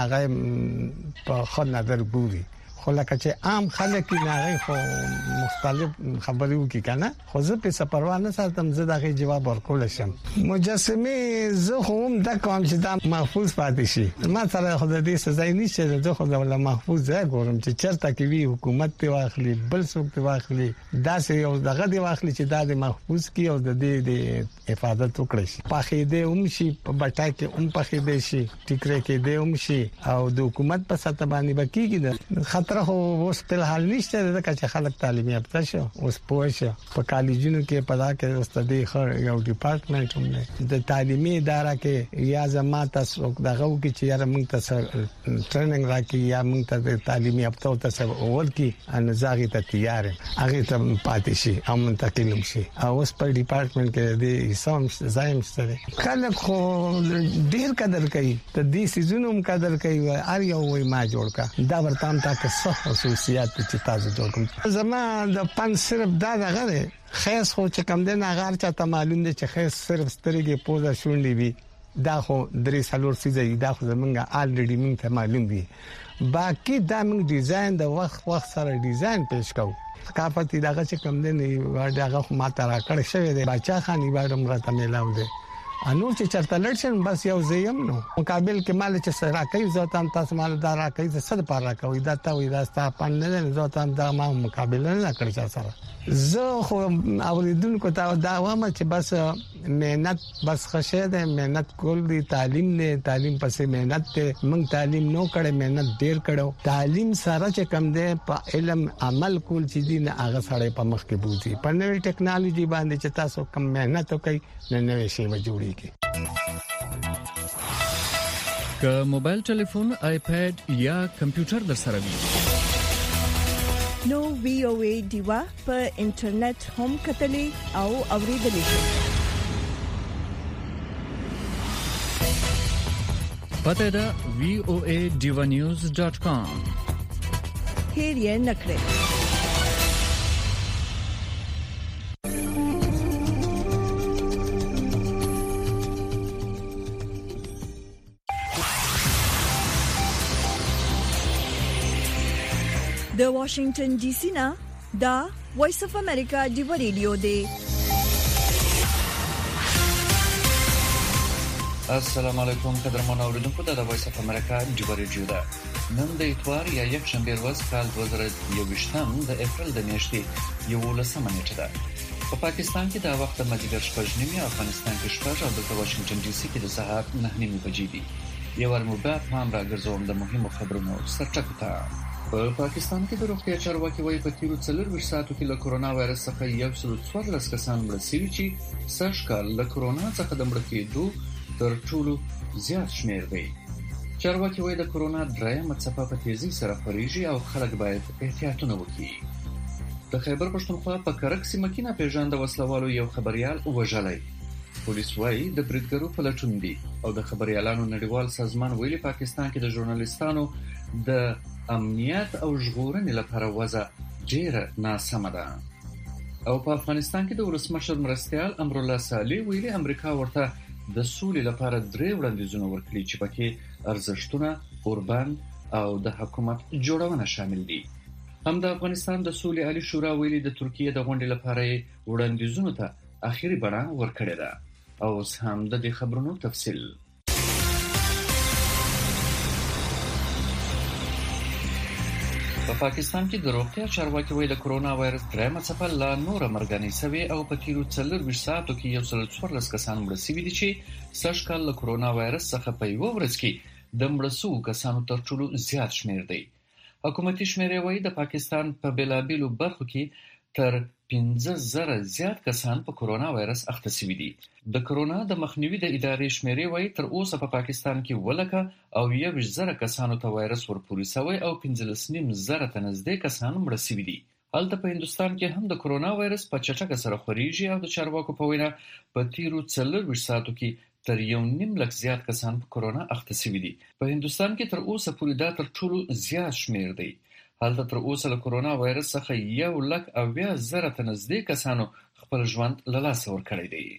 هغه په خو نظر ګوري خو لکه چې عام خلک نه خو مختلف خبرو کې کنه خو زه په سپروانه ساتم زه دغه جواب ورکول شم مجسمه زه هم د کوم چې دا محفوظ پاتې شي ما سره خو د دې سزا نشته زه خو د محفوظ ځای ګورم چې چرته کې وی حکومت ته واخلي بل څوک ته واخلي دا سه یو دغه دی واخلي چې دا د محفوظ کی او د دې د حفاظت وکړي شي پخې دې هم شي په بټای کې هم پخې دې شي ټیکره کې دې هم شي او د حکومت په سطح باندې بکیږي خطر خو اوس په حال نشته د چې خلک تعلیم یافته شو اوس پوه شو په کالجونو کې پدا کې استادي خر یو ډپارټمنټ هم نه د تعلیمي اداره کې یا زما تاسو دغه کې چې یاره موږ ته ټریننګ راکې یا موږ ته د تعلیمي یافته تاسو اول کې ان زاغي ته تیار هغه ته پاتې شي او منتقل شي او اوس په ډپارټمنټ کې د حساب زایم سره خلک خو ډیر قدر کوي ته دې سيزونو هم قدر کوي ار یو وای ما جوړ کا دا ورتام تاسو خصوصیات چې تاسو جوړ کوم زما د پن صرف دا دغه خاص خو چې کم دین هغه چاته معلوم دي چې خاص صرف سترګې پوزا شونډې وي دا خو درې سالور سيزي دا خو زمونږه الریډي موږ ته معلوم دي باقي دا موږ ډیزاین د وخت وخت سره ډیزاین پېښ کوو ثقافتي دغه چې کم دین هغه خو ماته را کړی شوی دی بچا خاني باندې مرته ملاو دي انو چې چرته لړشن بس یو زیم نو مقابل کې مال چې سره کوي زوتام تاسو مال دار راکې څه صد پر راکوي دا ته وي دا ستاسو پن نه زوتام دا ما مقابله نه کړی سره زه خو اوریدونکو ته دا وایم چې بس مهنت بس خشه ده مهنت کول دي تعلیم نه تعلیم پسې مهنت ته موږ تعلیم نو کړه مهنت ډیر کړو تعلیم سره چې کم ده په علم عمل کول چې دي نه هغه سره په مخ کې بوزي په نوې ټکنالوژي باندې چې تاسو کم مهنت وکړئ نه نوې شی جوړي که موبایل ټلیفون آیپاد یا کمپیوټر در سره وي نو وی او ای دیوا په انټرنیټ هم کتلې او اوریدلې شي پته دا وی او ای دیوا نیوز ډاٹ کام هیر یې نکړئ د واشنگټن ډي سي نه دا وایس اف امریکا دی ریډیو دی. السلام علیکم قدرمن اوریدونکو د وایس اف امریکا دی ریډیو ده. نن د اتوار یا یک شنبه ورځ کال دوه زره یوویشتم د اپریل د میاشتې یولسمه نیټه ده. په پاکستان کې د وخت مازیګر شپږ نیمه، افغانستان کې شپږ او د واشنگټن ډي سي کې د سهار نه نیمه بجې دي. یو ور مبارک هم راګرځوم د مهمو خبرونو سرچپه ته. په پاکستان کې د روغتیا چارواکي وايي په تیرو څلور ساعتو کې له کورونا وایرس څخه یو سل څوارلس کسان مړ شوي چې سږ کال له کورونا څخه د مړ کېدو تر ټولو زیات شمیر دی. چارواکي وايي د کورونا درېیمه څپه په تیزی سره خپرېږي او خلک باید احتیاطونه وکړي. د خیبر پښتونخوا په کرک سیمه کې ناپېژانده وسلوالو یو خبريال وژلی. پولیس وايي د بریدګرو پلټون دي او د خبريالانو نړیوال سازمان ویلي پاکستان کې د ژورنالیستانو د امنیت او ژغورنې لپاره وضع ډېره ناسمه ده. او په افغانستان کې د ولسمشر مرستیال امرالله صالح ویلي امریکا ورته د سولې لپاره درې وړاندیزونه ورکړي چې پکې ارزښتونه، اوربند او د حکومت جوړونه شامل دي. هم د افغانستان د سولې عالی شورا ویلي د ترکیه د غونډې لپاره وړاندیزونو ته اخیری بڼه ورکړې ده. او اوس هم د دې خبرونو تفصیل. په پاکستان کې د روغتیا چارواکي وايي د کورونا وایرس درېیمه څپه لا نوره مرګنۍ شوې او په تیرو څلور ساعتو کې یو سل څوارلس کسان مړ شوي دي چې سږ کال له کورونا وایرس څخه په یوه ورځ کې د مړ شوو کسانو تر ټولو زیات شمیر دی. حکومتي شمیرې وايي د پاکستان په بیلابیلو برخو کې تر پنځه زره زیات کسان په کورونا وایرس اخته شوي دي. د کورونا د مخنیوي د ادارې شمیرې وايي تر اوسه په پاکستان کې ولکه او یوویشت زره کسانو ته وایرس ورپورې شوی او پنځلس نیم زره ته نږدې کسان مړه شوي دي. هلته په هندوستان کې هم د کورونا وایرس په چټکه سره خپرېږي او د چارواکو په وینا په تیرو څلور ساعتو کې تر یو نیم لک زیات کسان په کورونا اخته شوي دي. په هندوستان کې تر اوسه پورې دا تر ټولو زیات شمیر دی. هلته تر اوسه له کورونا وایرس څخه یو لک اویا زره ته نږدې کسانو خپل ژوند له لاسه ورکړی دی.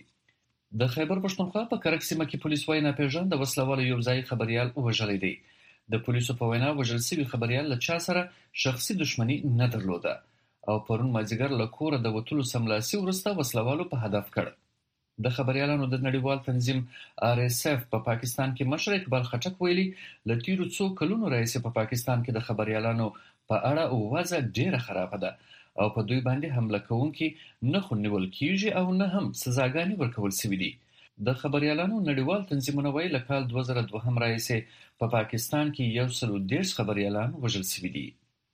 د خیبر پښتونخوا په کرک سیمه کې پولیس وايي ناپېژانده وسلوالو یو ځای خبريال وژلی دی. د پولیسو په وینا وژل شوي خبريال له چا سره شخصي دښمني نه درلوده او پرون مازیګر له کوره د وتلو سملاسي وروسته وسلوالو په هدف کړ. د خبريالانو د نړیوال تنظیم آر اس اف په پاکستان کې مشر اقبال خټک ویلي له تیرو څو کلونو راهیسې په پاکستان کې د خبريالانو په اړه وضع ډېره خرابه ده او په دوی باندې حمله کوونکي نه خو نیول کیږي او نه هم سزاګانې ورکول شوي دي. د خبريالانو نړیوال تنظیمونه وايي له کال دوه زره دوهم راهیسې په پاکستان کې یو سل دېرش خبريالان وژل شوي دي.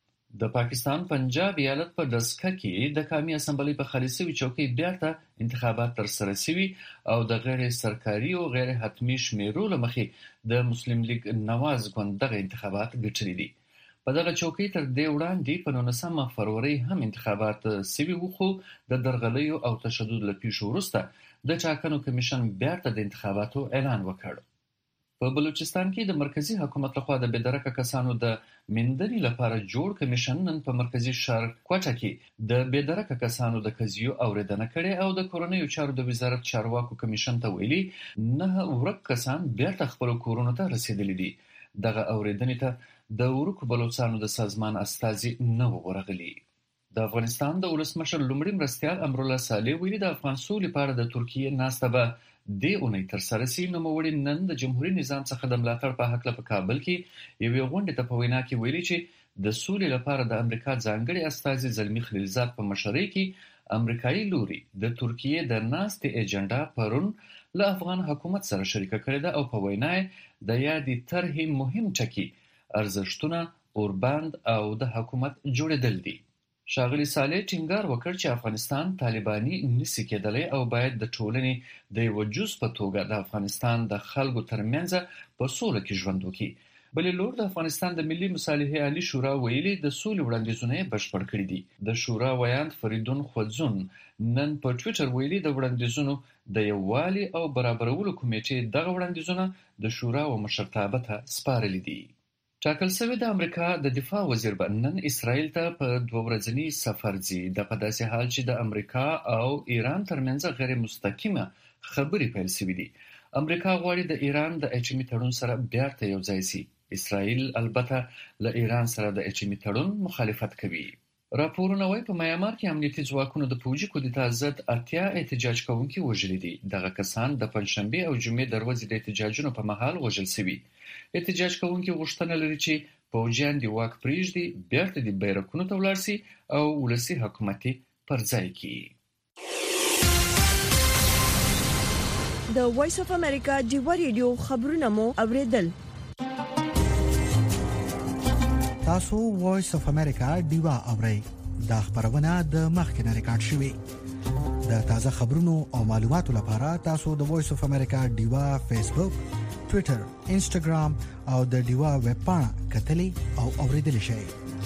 د پاکستان پنجاب ایالت په دسکه کې د قومي اسمبلی په خالي شوي چوکۍ بیرته انتخابات ترسره شوي او د غیر سرکاري او غیر حتمي شمیرو له مخې د مسلم لیگ نواز ګوند دغه انتخابات ګټلي دي. په دغه چوکۍ تر دې وړاندې په نولسمه فروری هم انتخابات شوي وو خو د درغلیو او تشدد له پیښو وروسته د ټاکنو کمیشن بیرته د انتخاباتو اعلان وکړ. په بلوچستان کې د مرکزی حکومت لخوا د بېدرکه کسانو د مندنې لپاره جوړ کمیشن نن په مرکزی ښار کوټه کې د بېدرکه کسانو د قضیو اورېدنه کړې او د کورنیو چارو د وزارت چارواکو کمیشن ته ویلي نه ورک کسان بیرته خپل کورونو ته رسیدلي دي. دغه اورېدنې ته د ورکو بلوچستانو د سازمان استازي نه ورغلي. د افغانستان د ولسمشر لومړي مرستیال امرالله صالح ویلي د افغان سولې لپاره د ترکیې ناسته به دې اونۍ ترسره شي. نوموړي نن د جمهوریت نظام څخه د ملاتړ په هکله په کابل کې یوې غونډې ته په وینا کې ویلي چې د سولې لپاره د امریکا ځانګړي استازي زلمي خلیلزاد په مشرۍ کې امریکایي لوري د ترکیې د ناستې ایجنډا پرون له افغان حکومت سره شریکه کړې ده او په وینا یې د یادې طرحې مهم ټکي ارزښتونه، اوربند او د حکومت جوړېدل دي. ښاغلي صالح ټینګار وکړ چې افغانستان طالباني نشي کېدلی او باید د ټولنې د یوه جز په توګه د افغانستان د خلکو ترمنځ په سوله کې ژوند وکړي. بلې لور د افغانستان د ملي مصالحې عالی شورا ویلي د سولې وړاندیزونه یې بشپړ کړي دي. د شورا ویاند فریدون خوځون نن په ټویټر ویلي د وړاندیزونو د یووالي او برابرولو کمیټې دغه وړاندیزونه د شورا و مشرتابه ته سپارلي دي. ټاکل شوی د امریکا د دفاع وزیر به نن اسرائیل ته په دوه ورځني سفر ځي. د په داسې حال چې د امریکا او ایران ترمنځ غیر مستقیمه خبرې پیل شوې دي. امریکا غواړي د ایران د اټومي تړون سره بیرته یو ځای شي. اسرائیل البته له ایران سره د اټومي تړون مخالفت کوي. راپورونه وايي په میانمار کې امنیتي ځواکونو د پوځي کودتا ضد اتیا احتجاج کوونکي وژلي دي. دغه کسان د پنځشنبه او جمعې د ورځې د احتجاجونو په مهال وژل شوي. احتجاج کوونکي غوښتنه لري چې پوځیان د واک پریږدي، بیرته د بیرکونو ته ولاړ شي او ولسي حکومت پر ځای کړي. د وایس اف امریکا ډیوا ریډیو خبرونه مو اوریدل. تاسو وایس اف امریکا ډیوا اورئ. دا خبرونه د مخکنه ریکارډ شوی. د تازه خبرونو او معلوماتو لپاره تاسو د وایس اف امریکا ډیوا فیسبوک، ټوئیټر، انسټاګرام او د ډیوا ویب پاڼه کتلی او اوریدل شئ.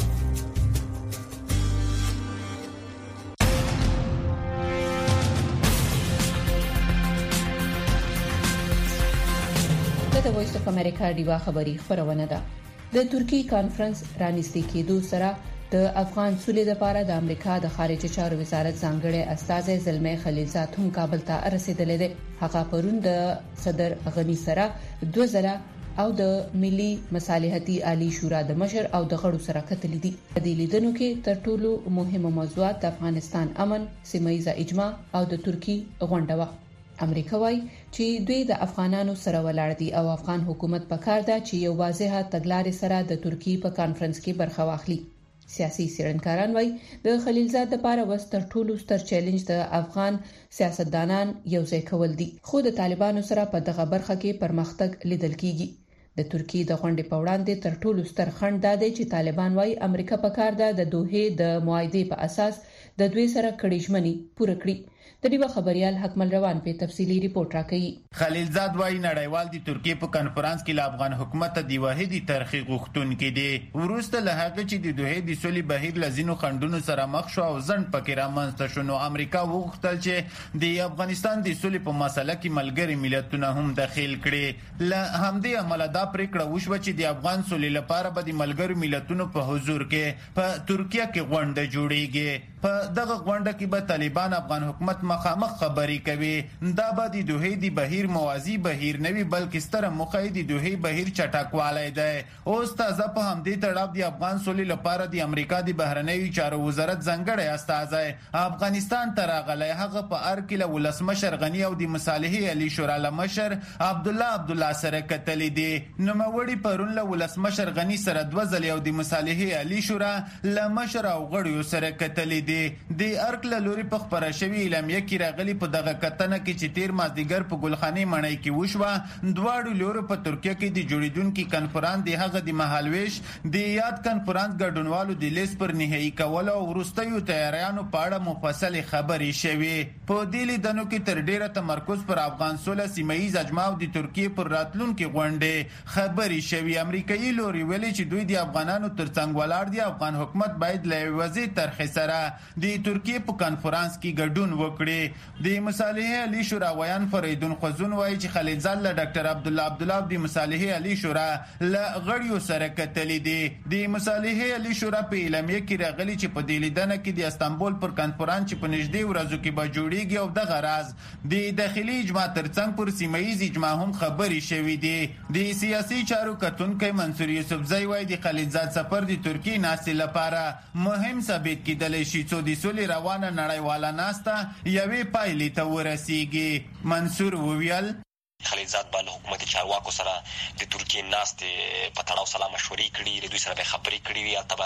د وایس اف امریکا ډیوا خبری خبرونه ده. د ترکی کانفرنس رانیستي کېدو سره د افغان سولې لپاره د امریکا د خارجه چارو وزارت ځانګړی استازی زلمي خلیلزاد هم کابل ته رسیدلی دی. هغه پرون د صدر غنی سره دوه ځله او د ملي مصالحتي عالی شورا د مشر او د غړو سره کتلې دي. د لیدنو کې تر ټولو مهمه موضوعات د افغانستان امن، سیمه ییزه اجماع او د ترکی غونډه وه. امریکا وايي چې دوی د افغانانو سره ولاړ دي او افغان حکومت په کار ده چې یو واضحه تګلارې سره د ترکی په کانفرنس کې برخه واخلي. سیاسي څېړنکاران وايي د خلیلزاد لپاره وستر ټولو ستر چیلنج د افغان سیاستدانان یو ځای کول دي، خو د طالبانو سره په دغه برخه کې پرمختګ لیدل کیږي. د ترکی د غونډې په وړاندې تر ټولو ستر خنډ دا دی چې طالبان وايي امریکا په کار ده د دوحې د معاهدې په اساس د دوی سره کړي ژمنې پوره کړي. د دې خبريال حکمل روان په تفصيلي ریپورت راکړي. خلیلزاد وايي نړیوال د ترکیه په کانفرنس کې ل افغان حکومت د واحدي ترخی غوښتون کې دي. ورسته له هغه چې د دوه د سولې بهیر لزینو خندونو سره مخ شو او ځند پکې رامنځته شو، نو امریکا وغوښتل چې د افغانستان د سولې په مسله کې ملګری ملتونه هم داخل کړي. له همدې عمله دا پریکړه وشوه چې د افغان سولې لپاره به د ملګری ملتونو په حضور کې په ترکیه کې غونډه جوړیږي. په دغه غونډه کې به طالبان افغان حکومت مخامخ خبرې کوي. دا به د دوه د بهیر موازی بهیر نوي بلکې ستره موخه د دوه بهیر چټکوالی دی. اوس تازه په همدې تړاو د افغان سولې لپاره د امریکا د بهرنیو چارو وزارت ځانګړی استازی افغانستان ته راغلی. هغه په ار کې له ولسمشر غنی او د مصالحې علی شورا مشر عبد الله عبد الله سره کتلې دي. نوموړي پرون له ولسمشر غنی سره دوه ځلې او د مصالحې علی شورا له مشر او غړیو سره کتلې دي. د ارک له لوري په خبره شوی اعلامیه کې راغلی په دغه کتنه کې چې تیر مازدیګر په ګلخاني مړی کې وشوه. دواړو لورو په ترکیه کې د جوړیدونکو کانفرنس د هغه د مهالويش د یاد کانفرنس ګډونوالو د لیست پر نهایی کول او وروستیو تیاریانو په اړه مفصل خبرې شوې. په دې لیدنو کې تر ډیره تمرکز پر افغان سوله، سیمه ییز اجماع او د ترکیه پر راتلونکو غونډې خبرې شوې. امریکایي لوري ویلي چې دوی د افغانانو ترڅنګ ولاړ دي. افغان حکومت باید له وزیر طرح سره د ترکیه په کانفرنس کې ګډون وکړي. د مصالحې علی شورا ویان فریدون خزون وایي چې خلیلزاد له ډاکټر عبد الله عبد الله د مصالحې علی شورا له غړیو سره کتلې دي. د مصالحې علی شورا په اعلامیه کې راغلي چې په دې لیدنه کې د استانبول پر کانفرنس چې په نږدې ورځو کې به جوړیږي او د غراز د داخلي اجماع ترڅنګ پر سیمه ییز اجماع هم خبرې شوې دي. د سیاسي چارو کتونکو منصور یوسفزئی وایي د خلیلزاد سفر د ترکیه ناستې لپاره مهم ثابت کېدلی شي چې د سولې روانه نړیواله ناسته یوې پایلې ته ورسیږي. منصور وویل خلیلزاد به له حکومتي چارواکو سره د ترکیې ناستې په تړاو سره مشورې کړي، د دوی سره به خبرې کړي وي. البته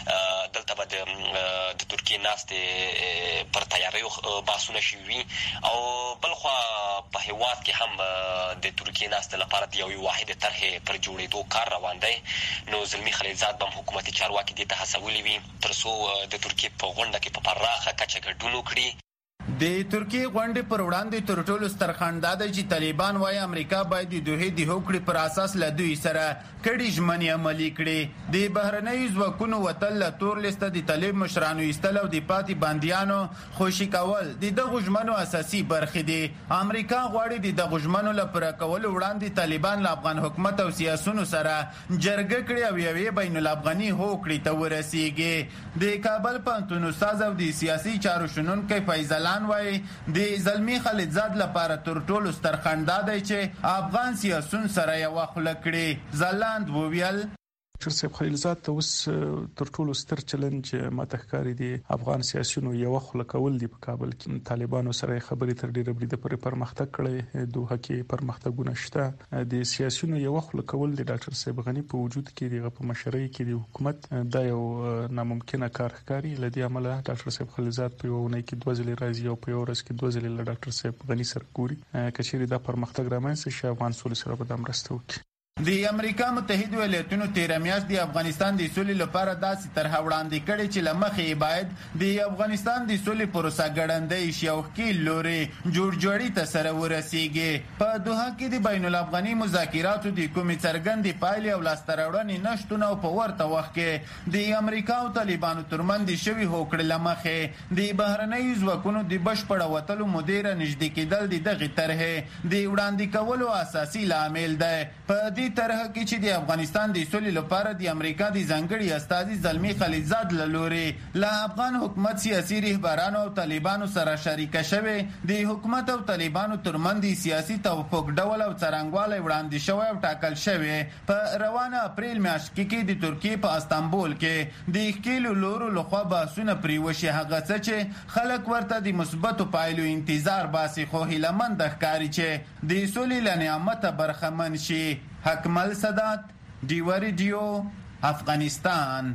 دلته به د ترکیې ناستې پر تیاریو بحثونه شوي وي او بلخوا په هیواد کې هم د ترکیې ناستې لپاره د یوې واحدې طرحې پر جوړېدو کار روان دی. نو زلمي خلیلزاد به هم حکومتي چارواکي دې ته هڅولي وي تر څو د ترکیې په غونډه کې په پراخه کچه ګډون وکړي. د ترکیه غونډې پر وړاندې تر ټولو ستر خنډ دا دی چې طالبان وايي امریکا باید د دوه د هوکړې پر اساس له دوی سره کړي ژمنې عملي کړي. د بهرنیو ځواکونو وتل له تور لیسته د طالب مشرانو ایستل او د پاتې بندیانو خوشي کول د دغو ژمنو اساسي برخې دي. امریکا غواړي د دغو ژمنو لپاره کول وړاندې طالبان له افغان حکومت او سیاسيونو سره جرګه کړي او یوې بین الافغاني هوکړې ته ورسیږي. د کابل پوهنتون استاد او د سیاسي چارو شنونکو فیضلان وایي د زلمی خلیلزاد لپاره تر ټولو ستر خنډ دا دی چې افغان سیاسون سره یو خوله کړي. ځلاند وویل ډاکټر صاحب خلیلزاد ته اوس تر ټولو ستر چیلنج ماته ښکاري دی افغان سیاسيونو یو خله کول دی په کابل کې. طالبانو سره خبرې تر ډیره بریده پر پرمختګ کړي، دوه کې پرمختګونه شته. د سیاسيونو یو خله کول دی ډاکټر صاحب غنی په وجود کې دی په مشرۍ کې دی حکومت دا یو ناممکنه کار ښکاري. لدی عمله ډاکټر صاحب خلیلزاد په یو نه کې دوه ځلې راځي او په یو ورځ کې دوه ځلې ډاکټر صاحب غنی سره ګوري. کچېری دا پرمختګ رامنځته شي افغان سولې سره به د مرسته وکړي. د امریکا متحده ایالاتونو تیر میاشت د افغانستان د سولې لپاره داسې طرح وړاندې کړي چې لمخې باید د افغانستان د سولې پروسه ګړندۍ شي او ښکیل لوري جوړجوړي ته سره ورسیږي. په دوحه کې د بین الافغاني مذاکراتو د کومې څرګندې پایلې او لاسته راوړنې نشتون او په ورته وخت کې د امریکا او طالبانو ترمنځ شوي هوکړې لمخې د بهرنیو ځواکونو د بشپړ وتلو مدیره نږدې کېدل د دغه طرحې د وړاندې کولو اساسي لامل دی. په دې طرح کې چې د افغانستان د سولې لپاره د امریکا د ځانګړي استازي زلمی خلیلزاد له لوري له افغان حکومت سیاسي رهبرانو او طالبانو سره شریکه شوې د حکومت او طالبانو ترمنځ سیاسي توافق ډول او څرنګوالی وړاندې شوی او ټاکل شوی. په روانه اپریل میاشت کې د ترکیې په استانبول کې د ښکیلو لورو لخوا بحثونه پرې وشي، هغه څه چې خلک ورته د مثبتو پایلو انتظار باسي، خو هیلهمند ښکاري چې د سولې له نعمته برخمن شي. حکمل صدات، ډیوه ریډیو، افغانستان.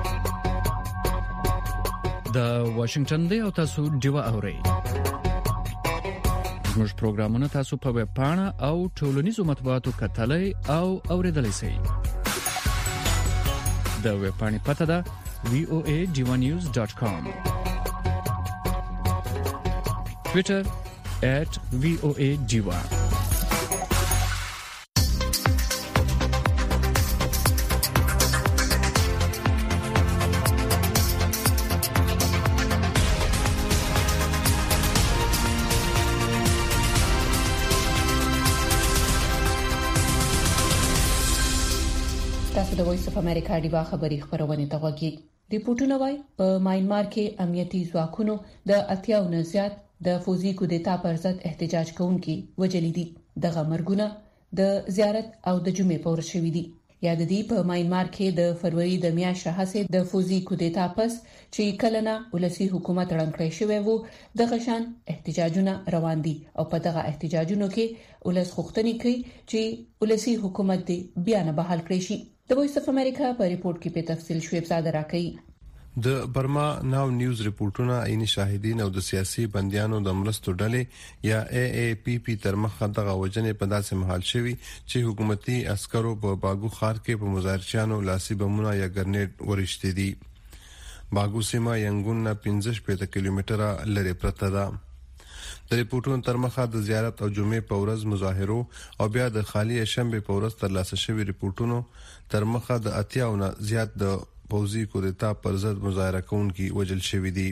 د واشنگټن دی او تاسو ډیوه اورئ. زموږ پروګرامونه تاسو په ویب پاڼه او ټولنیزو مطبوعاتو کتلای او اوریدلای شئ. د ویب پاڼې پته ده وی او ای ډیوه نیوز ډاټ کام. ټویټر ایٹ وی او ای ډیوه. تاسو د وایس اف امریکا ډیوا خبری خبرونه ته غوږی. ریپورتونه وايي په ماینمار کې امنیتي ځواکونو د اتیاو نه زیات د فوزي کودتا پر ضد احتجاج کوونکي وجلي دي. دغه مرګونه د زیارت او د جمعې په ورځ شوي دي. یا د دې په ماینمار کې د فروری د میاشتې راهیسې د فوزي کودتا پس چې کلنه ولسی حکومت رنګ کړی شوی وو د غشان احتجاجونه روان دي او په دغه احتجاجونو کې ولس خوښتنی کوي چې ولسی حکومت دې بیا نه بحال کړی شي. د وایس اف امریکا په ریپورت کې په تفصیل شویب زاده راکړي. د برما ناو نیوز ریپورتونه عیني شاهدین او د سیاسي بنديانو د مرستو ډلې یا اي اي پي پي تر مخه دغه وجنې په داسې محل شوی چې حکومتي عسکرو په باغو خار کې په مظاهرچیانو لاسي بمونه یا ګرنیټ ورشتي دي. باغو سیمه ینګون نه پنځه شپږ کیلومتره لري پرته ده. د ریپورتونو تر مخه د زیارت او جمعې په ورځ مظاهرو او بیا د خالی شنبه په ورځ ترلاسه شوی ریپورتونو تر مخه د اتیاو نه زیات د پوزي کودتا پر ضد مظاهره کوونکي وجل شوی دي.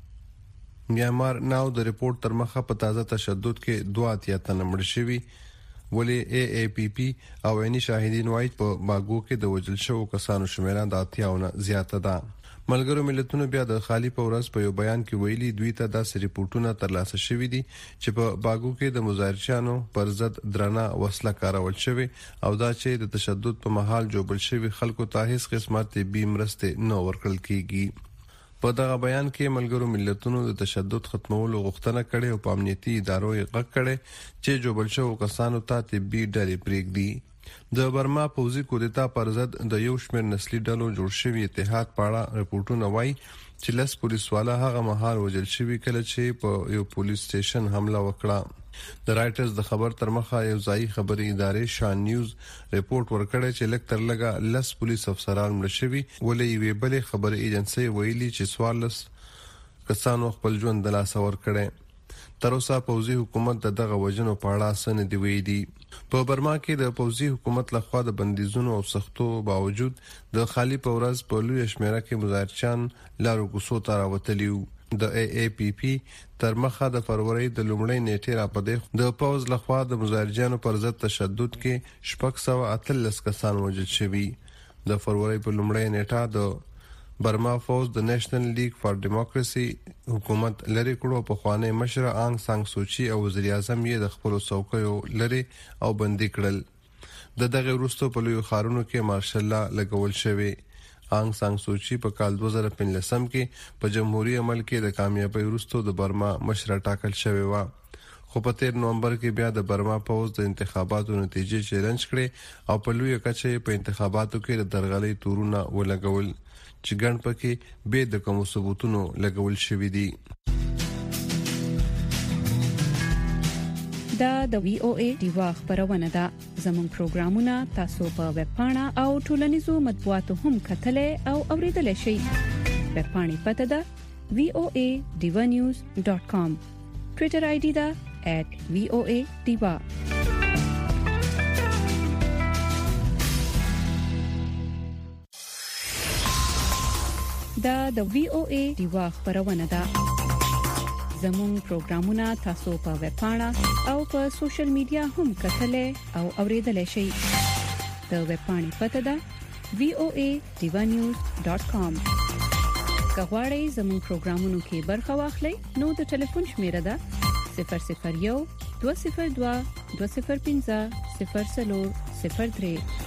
میانمار ناو د ریپورت تر مخه په تازه تشدد کې دوه اتیا تنه مړ شوي، ولی اي اي پي پي او عیني شاهدین وايي په باغو کې د وجل شوو کسانو شمیره د اتیاو نه زیاته ده. ملګرو ملتونو بیا د خالی په ورځ په یو بیان کې ویلي دوی ته داسې ریپورتونه ترلاسه شوي دي چې په باغو کې د مظاهرچیانو پر ضد درنه وسله کارول شوی او دا چې د تشدد په محل جوړل شوی خلکو ته هیڅ قسمه طبي مرسته نه ورکړل کیږي. په دغه بیان کې ملګرو ملتونو د تشدد ختمولو غوښتنه کړې او په امنیتي ادارو یې غږ کړي چې جوړل شوی کسانو ته طبي ډالۍ پرېږدي. د برما پوزي کودتا پر ضد د یو شمېر نسلي ډلو جوړ شوی اتحاد پاړه ریپورتونه وايي چې لس پولیس والا هغه مهال وژل شوی کله چې په یو پولیس سټیشن حمله وکړه. د رائټرز د خبر تر مخه یو ځای خبري ادارې شان نیوز ریپورت ورکړی چې لک تر لګه لس پولیس افسران مړ شوي، ولې یوې بلې خبري ایجنسي ویلي چې څوارلس کسانو خپل ژوند د لاسه ورکړی. تر اوسه پوزي حکومت دغه وجنو په اړه څه نه دی ویلي. په برما کې د پوزي حکومت لخوا د بندیزونو او سختو باوجود د خالی په ورځ په لوی شمیره کې مظاهرچیان لارو کوڅو ته راوتلیو. د اي اي پي پي تر مخه د فروری د لومړۍ نیټې راپدې د پوز لخوا د مظاهرچیانو پر ضد تشدد کې شپږ سوه اتلس کسان وژل شوي. د فروری په لومړۍ نیټه د برما فوز د نېشنل لیگ فار ډیموکراسي حکومت لری کړو په خوانه مشر آنګ سانګ سوچي او وزیر اعظم یې د خپل څوکیو لری او بندي کړل. د دغه وروسته په لوی خارونو کې مارشل لا لګول شوی. آنګ سانګ سوچي په کال دوه زره پنځلس کې په جمهوریت عمل کې د کامیابی وروسته د برما مشر ټاکل شوی و. خو په تیر نومبر کې بیا د برما پوز د انتخاباتو نتیجې چیلنج کړي او په لوی کچه په انتخاباتو کې د درغلي تورونه ولګول چې ګڼ پکې به د کوم ثبوتونو لګول شوې دي. دا د وی او ای دیوا خبرونه ده. زموږ پروګرامونه تاسو په ویب پاڼه او ټولنیزو مطبوعاتو هم کتلې او اوریدلای شئ. ویب پاڼې پته ده وی او ای دیوا نیوز ډاٹ کام. ټوئیټر آی ډی ده ایٹ وی او ای دیوا. دا د وی او ای دیوا خبرونه ده. زموږ پروګرامونه تاسو په ویب پاڼه او په سوشل میډیا هم کتلې او اوریدلای شئ. د ویب پاڼې پته ده وی او ای دیوا نیوز ډاٹ کام. که غواړئ زموږ پروګرامونو کې برخه واخلئ نو د ټلیفون شمیره ده صفر صفر یو دوه صفر دوه دوه صفر پنځه صفر څلور صفر درې.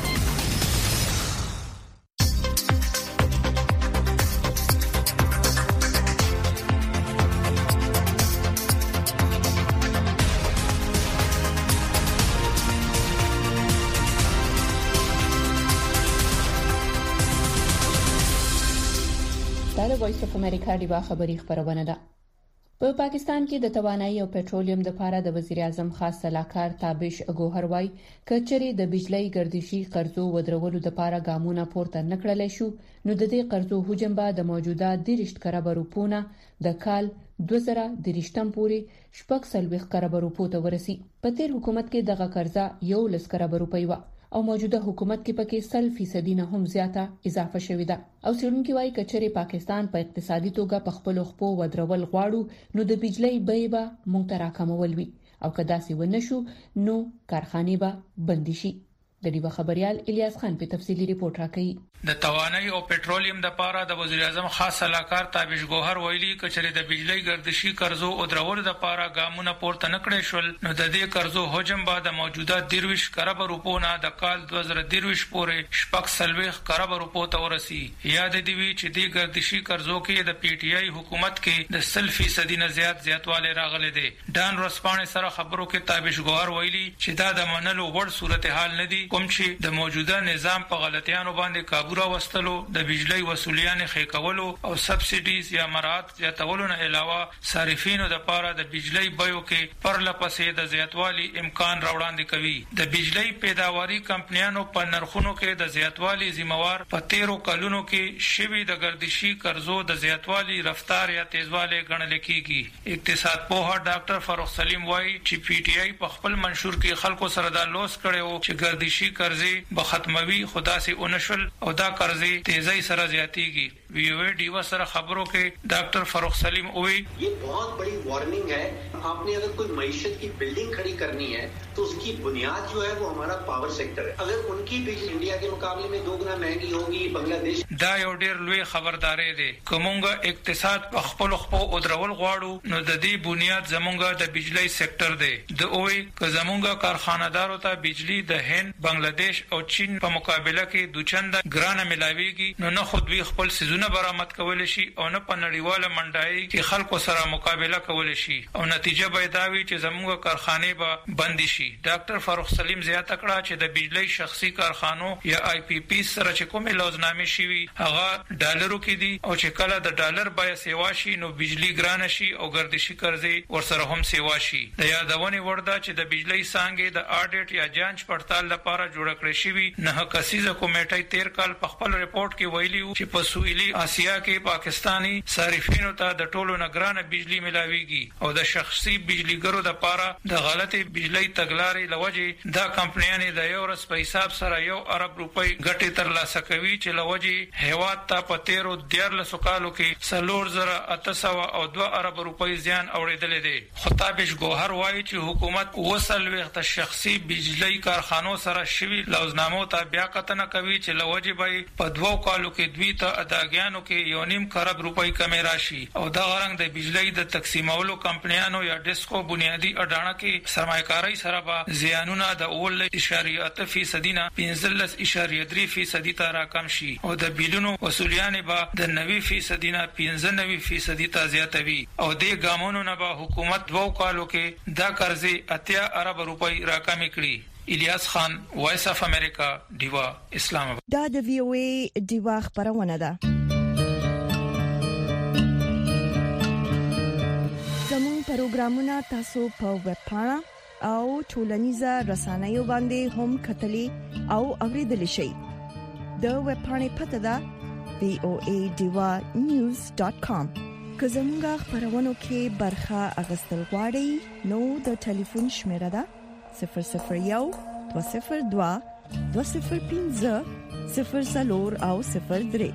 د وایس اف امریکا دی خبری خبرونه ده. په پاکستان کې د توانایي او پېټرولیم د لپاره د وزیر اعظم خاص سلاکار تابش ګوهر وای کچري د بجلی ګردشي قرضو ودرولو د لپاره ګامونه پورته نکړل شو نو د دې قرضو حجم به د موجوده درشت کرب روپونه د کال دوه زره درشتم پورې شپږ سلويخ کرب روپو ته ورسي. په تیر حکومت کې دغه قرضه یو لس کرب روپۍ و او موجوده حکومت کې پکې سل فیصد نه هم زیاته اضافه شوې ده. او څېړونکو وايي کچري پاکستان په اقتصادي توګه په خپل خپو ودرول غواړو نو د بجلی بیه به مونږ ته راکمول وي او که داسې ونه شو نو کارخانې به بند شي. د دې خبريال الیاس خان په تفصیلی ریپورت راکړي. د توانایي او پېټرولیم د لپاره د وزیر اعظم خاص سلاکار تابش ګوهر ویلي کچري د بجلی ګردشي قرضو او درول د لپاره ګامونه پورته نکړې شول نو د دې قرضو حجم به د موجوده درویش کرب روپو نه د کال دوه زره درویش پورې شپږ سلويخ کرب روپو ته ورسي. یاد دی وی چې د ګردشي قرضو کې د پی ټ آی حکومت کې د سل فیصد نه زیات زیاتواله راغلي دي. ډان رسپانه سره خبرو کې تابش ګوهر ویلي چې دا د منلو وړ صورتحال نه دي کوم چې د موجوده نظام په غلطیانو باندې کابو راوستلو د بجلی وسولیان خې کولو او سبسیډیز یا مراد زیاتولو نه علاوه صارفینو د لپاره د بجلی بیو کې پرلپسې د زیاتوالي امکان راوړاندې کوي. د بجلی پیداواري کمپنیانو په نرخونو کې د زیاتوالي ذمہوار په تیرو کلونو کې شوی د ګردشي قرضو د زیاتوالي رفتار یا تیزواله ګڼل کیږي. اقتصاد پوها ډاکټر فاروق سلیم وایي چې پی ټ آی په خپل منشور کې خلکو سره دا لوس کړو چې ګردشي قرضې به ختموي خدا سي اونشل او دا قرضې تیزی سره زیاتیږي. وی او ای ډیوا سره خبروں کے ڈاکٹر فاروق سلیم ہوئی یہ بہت بڑی وارننگ ہے. آپ نے اگر کوئی معیشت کی بلڈنگ کھڑی کرنی ہے تو اس کی بنیاد جو ہے وہ ہمارا پاور سیکٹر ہے. اگر ان کی بجلی انڈیا کے مقابلے میں دو گنا مہنگی ہوگی بنگلہ دیش دا یو ډیر لوی خبرداري دی. کومونګه اقتصاد په خپل خپل او درول غواړو نو د دې بنیاد زمونږه د بجلی سیکټر دی. د اوې ک زمونږه کارخانه‌دارو ته بجلی د هند بنگلاديش او چین په مقابله کې دوچنده ګرانه ملاويږي نو نه خود وی خپل سيزونه برآمد کول شي او نه په نړیواله منډای کې خلکو سره مقابله کول شي او نتیجه به دا وي چې زموږ کارخانه به بند شي. ډاکټر فاروق سلیم زیاته کړه چې د بجلی شخصي کارخانو یا آی پی پی سره چې کومه لوزنامه شي هغه ډالرو کې دي او چې کله د ډالر بیه سیوا شي نو بجلی ګرانه شي او ګردشي قرضې ورسره هم سیوا شي. د یادونه ورده چې د بجلی څنګه د اډیټ یا جانچ پړتال لپاره جوړ کړی شوی نه کسیزه کمیټه تیر کال په خپل ریپورت کې ویلي چې په سویلي آسیا کې پاکستانی صارفینو ته د ټولو نگرانه بجلی ملاويږي او د شخصي بجلیګرو د لپاره د غلطي بجلی تګلارې لوجه دا کمپنیانې د یو ورځ په حساب سره یو ارب روپۍ ګټه ترلاسه کوي چې لوجه هیواد ته په تیرو دیارلس کالو کې سلور زره اته سوه او دوه ارب روپۍ زیان اوریدلې دي. خطابش ګوهر وایي چې حکومت وسل وخت شخصي بجلی کارخانو سره شوی لوزنامو ته بیا کتنه کوي چې لوجبای په دوو کالو کې دوی ته اداګانو کې یو نیم کروڑ روپۍ کمې راشي او دا غرنګ د بجلی د تقسیمولو کمپنیانو یا ډیسکو بنیادی اډانه کې سرمایه‌کاري سره به زیانونه د اول اشاریه اته فیصد نه پنځلس اشاریه درې فیصد ته راکم شي او د بیلونو وصولیان به د نوي فیصد نه پنځه نوي فیصد ته زیاتوي او د ګامونو نه به حکومت دوو کالو کې دا قرضې اتیا ارب روپۍ راکم کړي. الیاس خان، وایس اف امریکا، دیوا، اسلام آباد. دا د وی او ای دیوا خبرونه ده. زموږ پروګرامونه تاسو په ویب پاڼه او ټولنیزه رسنیو باندې هم کتلی او اوریدلی شئ. د ویب پاڼې پته ده وی او ای دیوا نیوز ډاٹ کام. که زموږ خبرونو کې برخه اغوستل غواړئ نو د ټلیفون شمیره ده صفر صفر یو دو صفر دو دو صفر پنځه صفر څلور او صفر درې.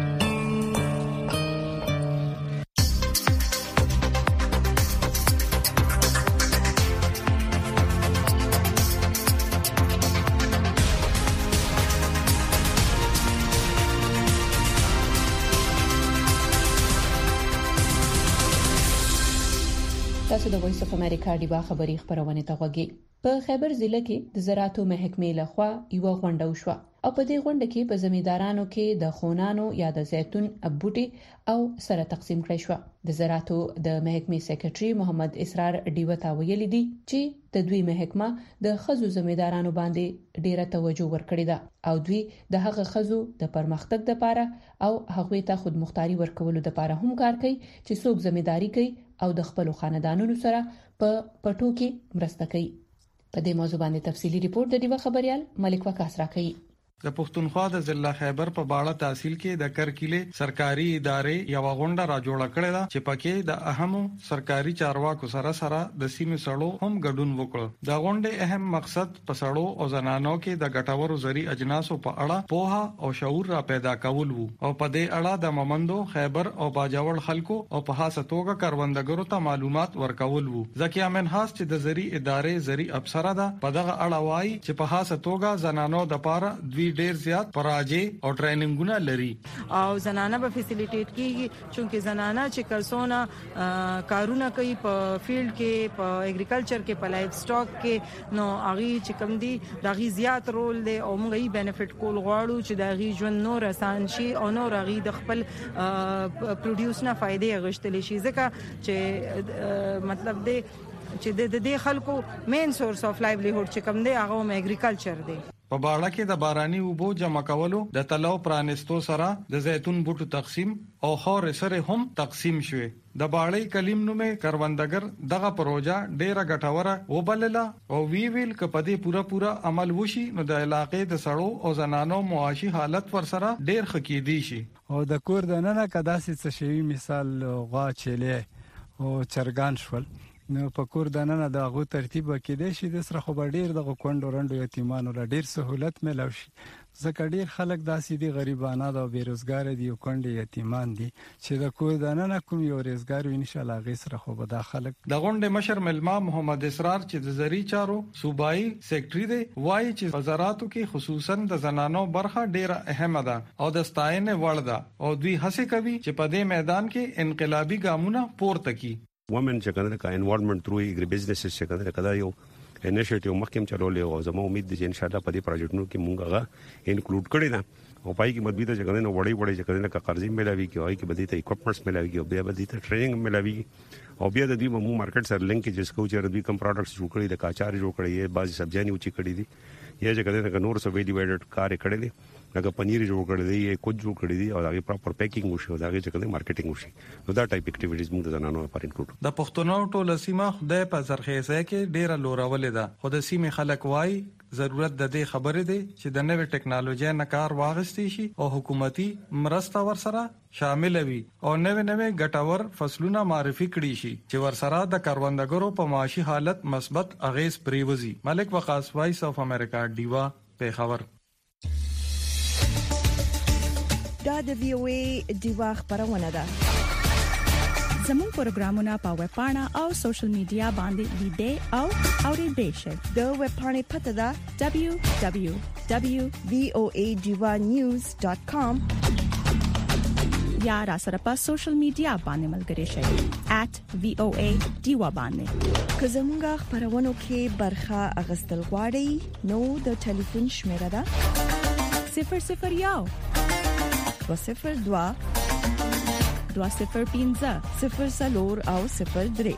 تاسو د وایس اف امریکا دی با خبری خبرونه ته غوږی. په خیبر ضلع کې د زراعتو محکمې لخوا یو غونډه وشوه او په دې غونډه کې په زمیندارانو کې د خونانو یا د زیتون بوټي او سره تقسیم کړی شو. د زراعتو د محکمې سیکریټري محمد اسرار ډیوتا ویلي دي چې د دوی محکمه د خزو زمیندارانو باندې ډیره توجه ورکړې ده او دوی د هغه خزو د پرمختګ لپاره او هغوی ته خودمختاري ورکولو لپاره هم کار کوي چې څوک زمینداری کوي او د خپل خاندانونو سره په پټو کې مرسته کوي. په دې موضوع باندې تفصيلي ریپورت د دیو خبريال ملک وقاص راکړي. د پښتونخوا د ضلع خیبر په باړه تحصیل کې د کرکیله سرکاري ادارې یو غونډه را جوړه کړې ده چې پکې د اهمو سرکاري چارواکو سره سره د سیمې سړو هم ګډون وکړ. د غونډې اهم مقصد په سړو او زنانو کې د ګټورو زری اجناسو په اړه پوهه او شعور را پیدا کول وو او په دې اړه د ممندو خیبر او باجوړ خلکو او په خاصه توګه کاروندګرو ته معلومات ورکول وو. ځکه منحاس چې د زری ادارې زری افسر ده په دغه اړه وایي چې په خاصه توګه زنانو د پاره دوی ډیر زیات پراجي او ټریننګونه لري او زنانه به فیسیلیټیټ کیږي چې زنانه چې کلسونه کارونه کوي په فیلډ کې په اګریکلچر کې په لایف سټاک کې نو اغي چې کوم دي دغه زیات رول دی او موږ یې بینیفټ کول غواړو چې دغه ژوند نور آسان شي او نور اغي د خپل پروډوس نه فائدې غشتل شي ځکه چې مطلب دی چې د دې خلکو مین سورس اف لایولیهود چې کوم دی هغه م اګریکلچر دی. په باړه کې د باراني اوبو جمع کولو د تلو پرانستو سره د زیتون بوټو تقسیم او خور سره هم تقسیم شوه. د باړې کلیم نومه کاروندګر دغه پروژه ډیره ګټوره وبلله او وی ویل ک په دې پورا پورا عمل وشي نو د علاقې د سړو او زنانو معاشي حالت ورسره ډیر خکېدي شي. او د کور د ننه کداسې څه شی مثال غوا چلې او چرګان شول نو په کور دننه د غو ترتیب کې د شي د سره خو ډیر د کونډو رندو یتیمانو لا ډیر سہولت ملو شي ځکه ډیر خلک داسې دي غریبانه او بیروزګار دي او کونډې یتیمان دي چې د کور دننه کوم یو روزګار ان شاء الله غي سره خو به د خلک د غونډې مشر ملما محمد اسرار چې د زری چارو صوبایي سیکریټری دی وایي چې وزارتو کې خصوصا د زنانو برخه ډیره اهمه ده او د ستاینې وړ ده او دوی هڅه کوي چې په دې میدان کې انقلابي ګامونه پورته کړي. وومن چې کنه کا انوالومنت تھرو ایګری بزنس چې کنه کدا یو انیشیټیو مخکې چلولې او زموږ امید دي چې ان شاء الله په دې پروجیکټونو کې مونږ هغه انکلوډ کړی دا او پای کې مدبي ته چې کنه وړي وړي چې کنه کا قرضې ملاوي کې وای کې بدی ته اکوپمنټس ملاوي کې بیا بدی ته ټریننګ ملاوي او بیا د دې مو مارکیټ سره لینکیجز کو چې دوی کم پروډکټس جوړ کړي د کاچار جوړ کړي بعضي سبزیانې اوچي کړي دي یا چې کنه نور څه ویډیو ایډټ کار کړي دي لکه پنیر جوړ کړی دی یا کوم جوړ کړی دی او دا پراپر پیکینګ وشي او دا چې کوم مارکیټینګ وشي نو دا ټایپ اکټیویټیز موږ د زنانو لپاره انکلوډ. د پښتونو ټوله سیمه خدای په زرخیزه کې ډیره لورولې ده خو د سیمې خلک وای ضرورت د دې خبرې دی چې د نوې ټکنالوژي نه کار واغستې شي او حکومتي مرسته ورسره شامل وي او نوې نوې ګټور فصلونه معرفي کړي شي چې ورسره د کاروندګرو په معاشي حالت مثبت اغیز پریوزي. ملک وقاص، وایس اف امریکا، دیوا، پیښور. دا د وی او ای دیوا خبرونه ده. زموږ پروګرامونه په ویب پاڼه او سوشل میډیا باندې لیدئ او اورئ شئ. د ویب پاڼې پته ده دبليو دبليو دبليو ډاٹ وی او اے ډیوا نیوز ډاټ کام یا را سره په سوشل میډیا باندې ملګري شئ ایٹ وی او اے ډیوا باندې. که زموږ خبرونو کې برخه اغستل غواړئ نو د ټلیفون شمیره ده صفر صفر یو دو صفر دوا دوا صفر پینځه صفر سلور او صفر درې.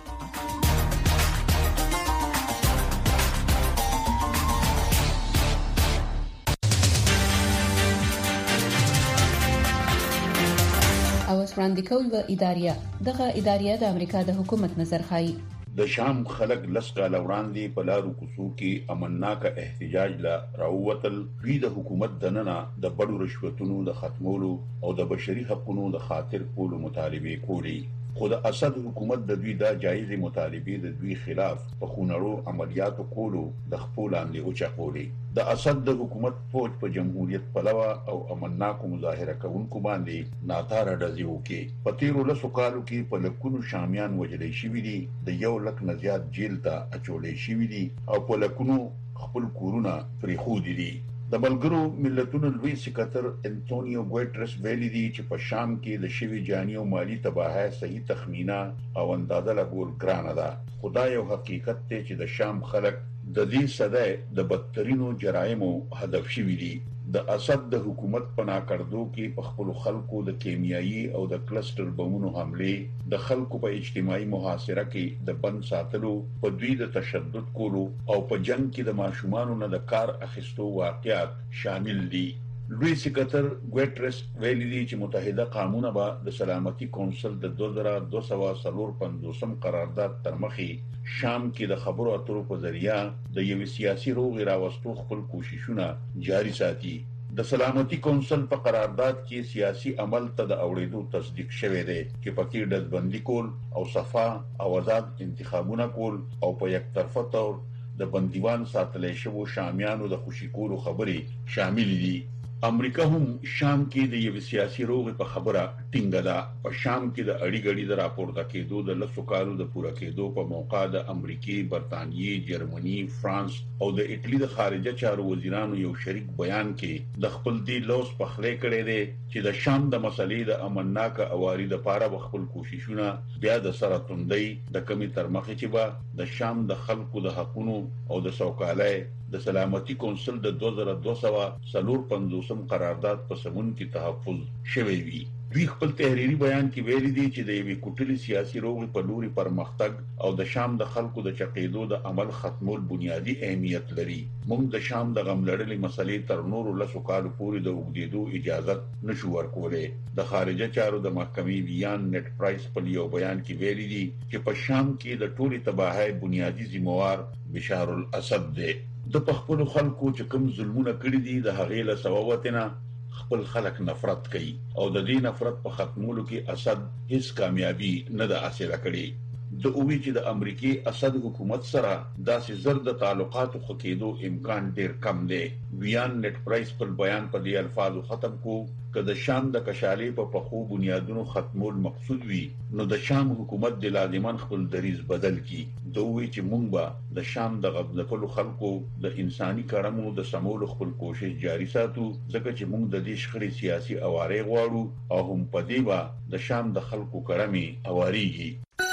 او وړاندې کول و اداریه دغه اداریه د امریکا د حکومت نظر خایي. د شام خلک لسکا لوړاندې په لارو کوڅو کې امنناک احتجاج لا راووتل وی د حکومت دننه د بډو رشوتونو د ختمولو او د بشري حقوقو د خاطر کولو مطالبه کوي. خو د اسد حکومت د دوی دا جایز مطالبه د دوی خلاف په خونړو عملیاتو کولو د خپل لاندې اوچقولي. د اسد د حکومت فوج په جمهوریت پلوا او امنناکو مظاهره کوونکو باندې ناتاره ډزې وکړي. په تیرو لسو کالو کې په لکونو شامیان وجلې شوي دي، د یو لک نه زیات جیل ته اچولې شوي دي او په لکونو خپل کورونه پرېښودي دي. د ملګرو ملتونو لوی سکرټر انټونیو ګوټرس ویلي دی چې په شام کې د شوی جاني او مالی تباہی صحیح تخمینه او اندازه لګول ګرانه ده. خدای یو حقیقت دی چې د شام خلک د دې صدې د بدترینو جرایمو هدف شوي دي. د اسد د حکومت په ناکردو کې په خپل خلکو د کیمیاوي او د کلسټر بمونو حمله، د خلکو په اجتماعي محاصره کې د بند ساتلو، په دوی د تشدد کولو او په جنگ کې د ماشومانو نه د کار اخیستو واقعیات شامل دي. لوی سکرټر ګوټرس ویلي دی چې متحده قومونه به د سلامتي کونسل د دوه زره دوه سوه څلور پنځوسم قرارداد تر مخې شام کې د خبرو اترو په ذریعہ د یو سیاسي روغې راوستو خپل کوششونه جاری ساتي. د سلامتي کونسل په قرارداد کې سیاسي عمل ته د اوریدو تصدیق شوی دی چې پکې ډزبندي کول او صفا او آزاد انتخابونه کول او په یک طرفه تور د بندیوان ساتلې شوو شامیانو د خوشی کولو خبرې شامل دي. امریکا هم شام کې د یو سیاسي روغې په خبره ټینګه ده. په شام کې د اړی غړي د راپورته کېدو د لسو کالو د پوره کېدو په موقع د امریکای، برتانیې، جرمني، فرانس او د ایټالي د خارجه چارو وزیرانو یو شریک بیان کې د خپل دی لوس په خله کړي دي چې د شام د مسلې د امنناک اواري د پاره خپل کوششونه بیا د سره توندۍ د کمی تر مخې چې با د شام د خلکو د حقوقو او د سوکالۍ د سلامتي کونسل د دوه زره دوه سوه څلور پنځوسم قرارداد په سمون کې تحفظ شوی وي. دوی خپل تحریری بیان کې ویلي دي چې د یوې کوټلي سیاسي روغې په لوري پرمختګ او د شام د خلکو د چقېدو د عمل ختمول بنیادی اهمیت لري. موږ د شام د غم لړلې مسلې تر نورو لسو کالو پورې د وګړېدو اجازه نشو ورکولای. د خارجه چارو د محکمې بیان نت پرایس په یو بیان کې ویلي دي چې په شام کې د ټولي تباہی بنیادی ذمہوار بشار الاسد دی. د خپل خلکو چې کوم ظلمونه کړی دي د هغې له سببتنه خپل خلک نفرت کوي او د دې نفرت په ختمولو کې اسد هیڅ کامیابی نه ده حاصله کړې. د اووی چې د امریکای اسد حکومت سره داسې زر د تعلقاتو خکېدو امکان ډیر کم دی. ویان نت پرایس پر بیان په دې الفاظو ختم کو که د شام د کشالې په پخو بنیادونو ختمول مقصود وي نو د شام حکومت د لازمان خپل دریز بدل کی. دوی چې مونږ به د شام د غبنفلو خلکو د انساني کرامو د سمول خپل کوشش جاری ساتو ځکه چې مونږ د دې شخړې سیاسي اواره غواړو او هم په دې با د شام د خلکو کرامي اواريږي.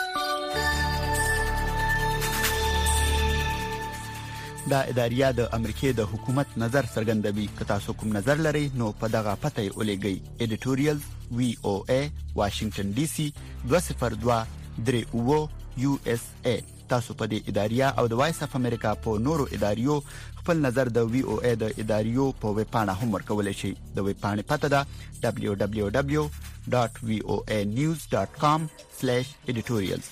دا اداریه د امریکای د حکومت نظر څرګندوي. که تاسو کوم نظر لرئ نو په دغه پته یې ولېږئ. ایډیټوریال وی او ای واشنگټن ډي سي دوه صفر دوه درې اووه یو اس ای. تاسو په دې اداریه او د وایس اف امریکا په نورو اداریو خپل نظر د وی او ای د اداریو په ویب پاڼه هم ورکولای شئ. د ویب پاڼې پته ده دبليو دبليو دبليو ډاٹ وی او ای نیوز ډاٹ کام سلیش ایډیټوریالز.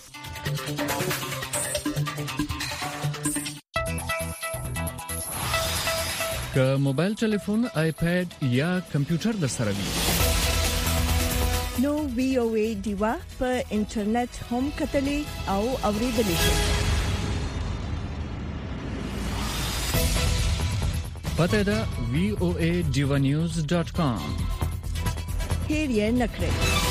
که موبایل ټلیفون، آیپاد یا کمپیوټر در سره وي نو وی او ای دیوا په انټرنیټ هم کتلې او اوریدلې شي. پته ده وی او ای ډیوا نیوز ډاٹ کام. هیر یې نکړئ.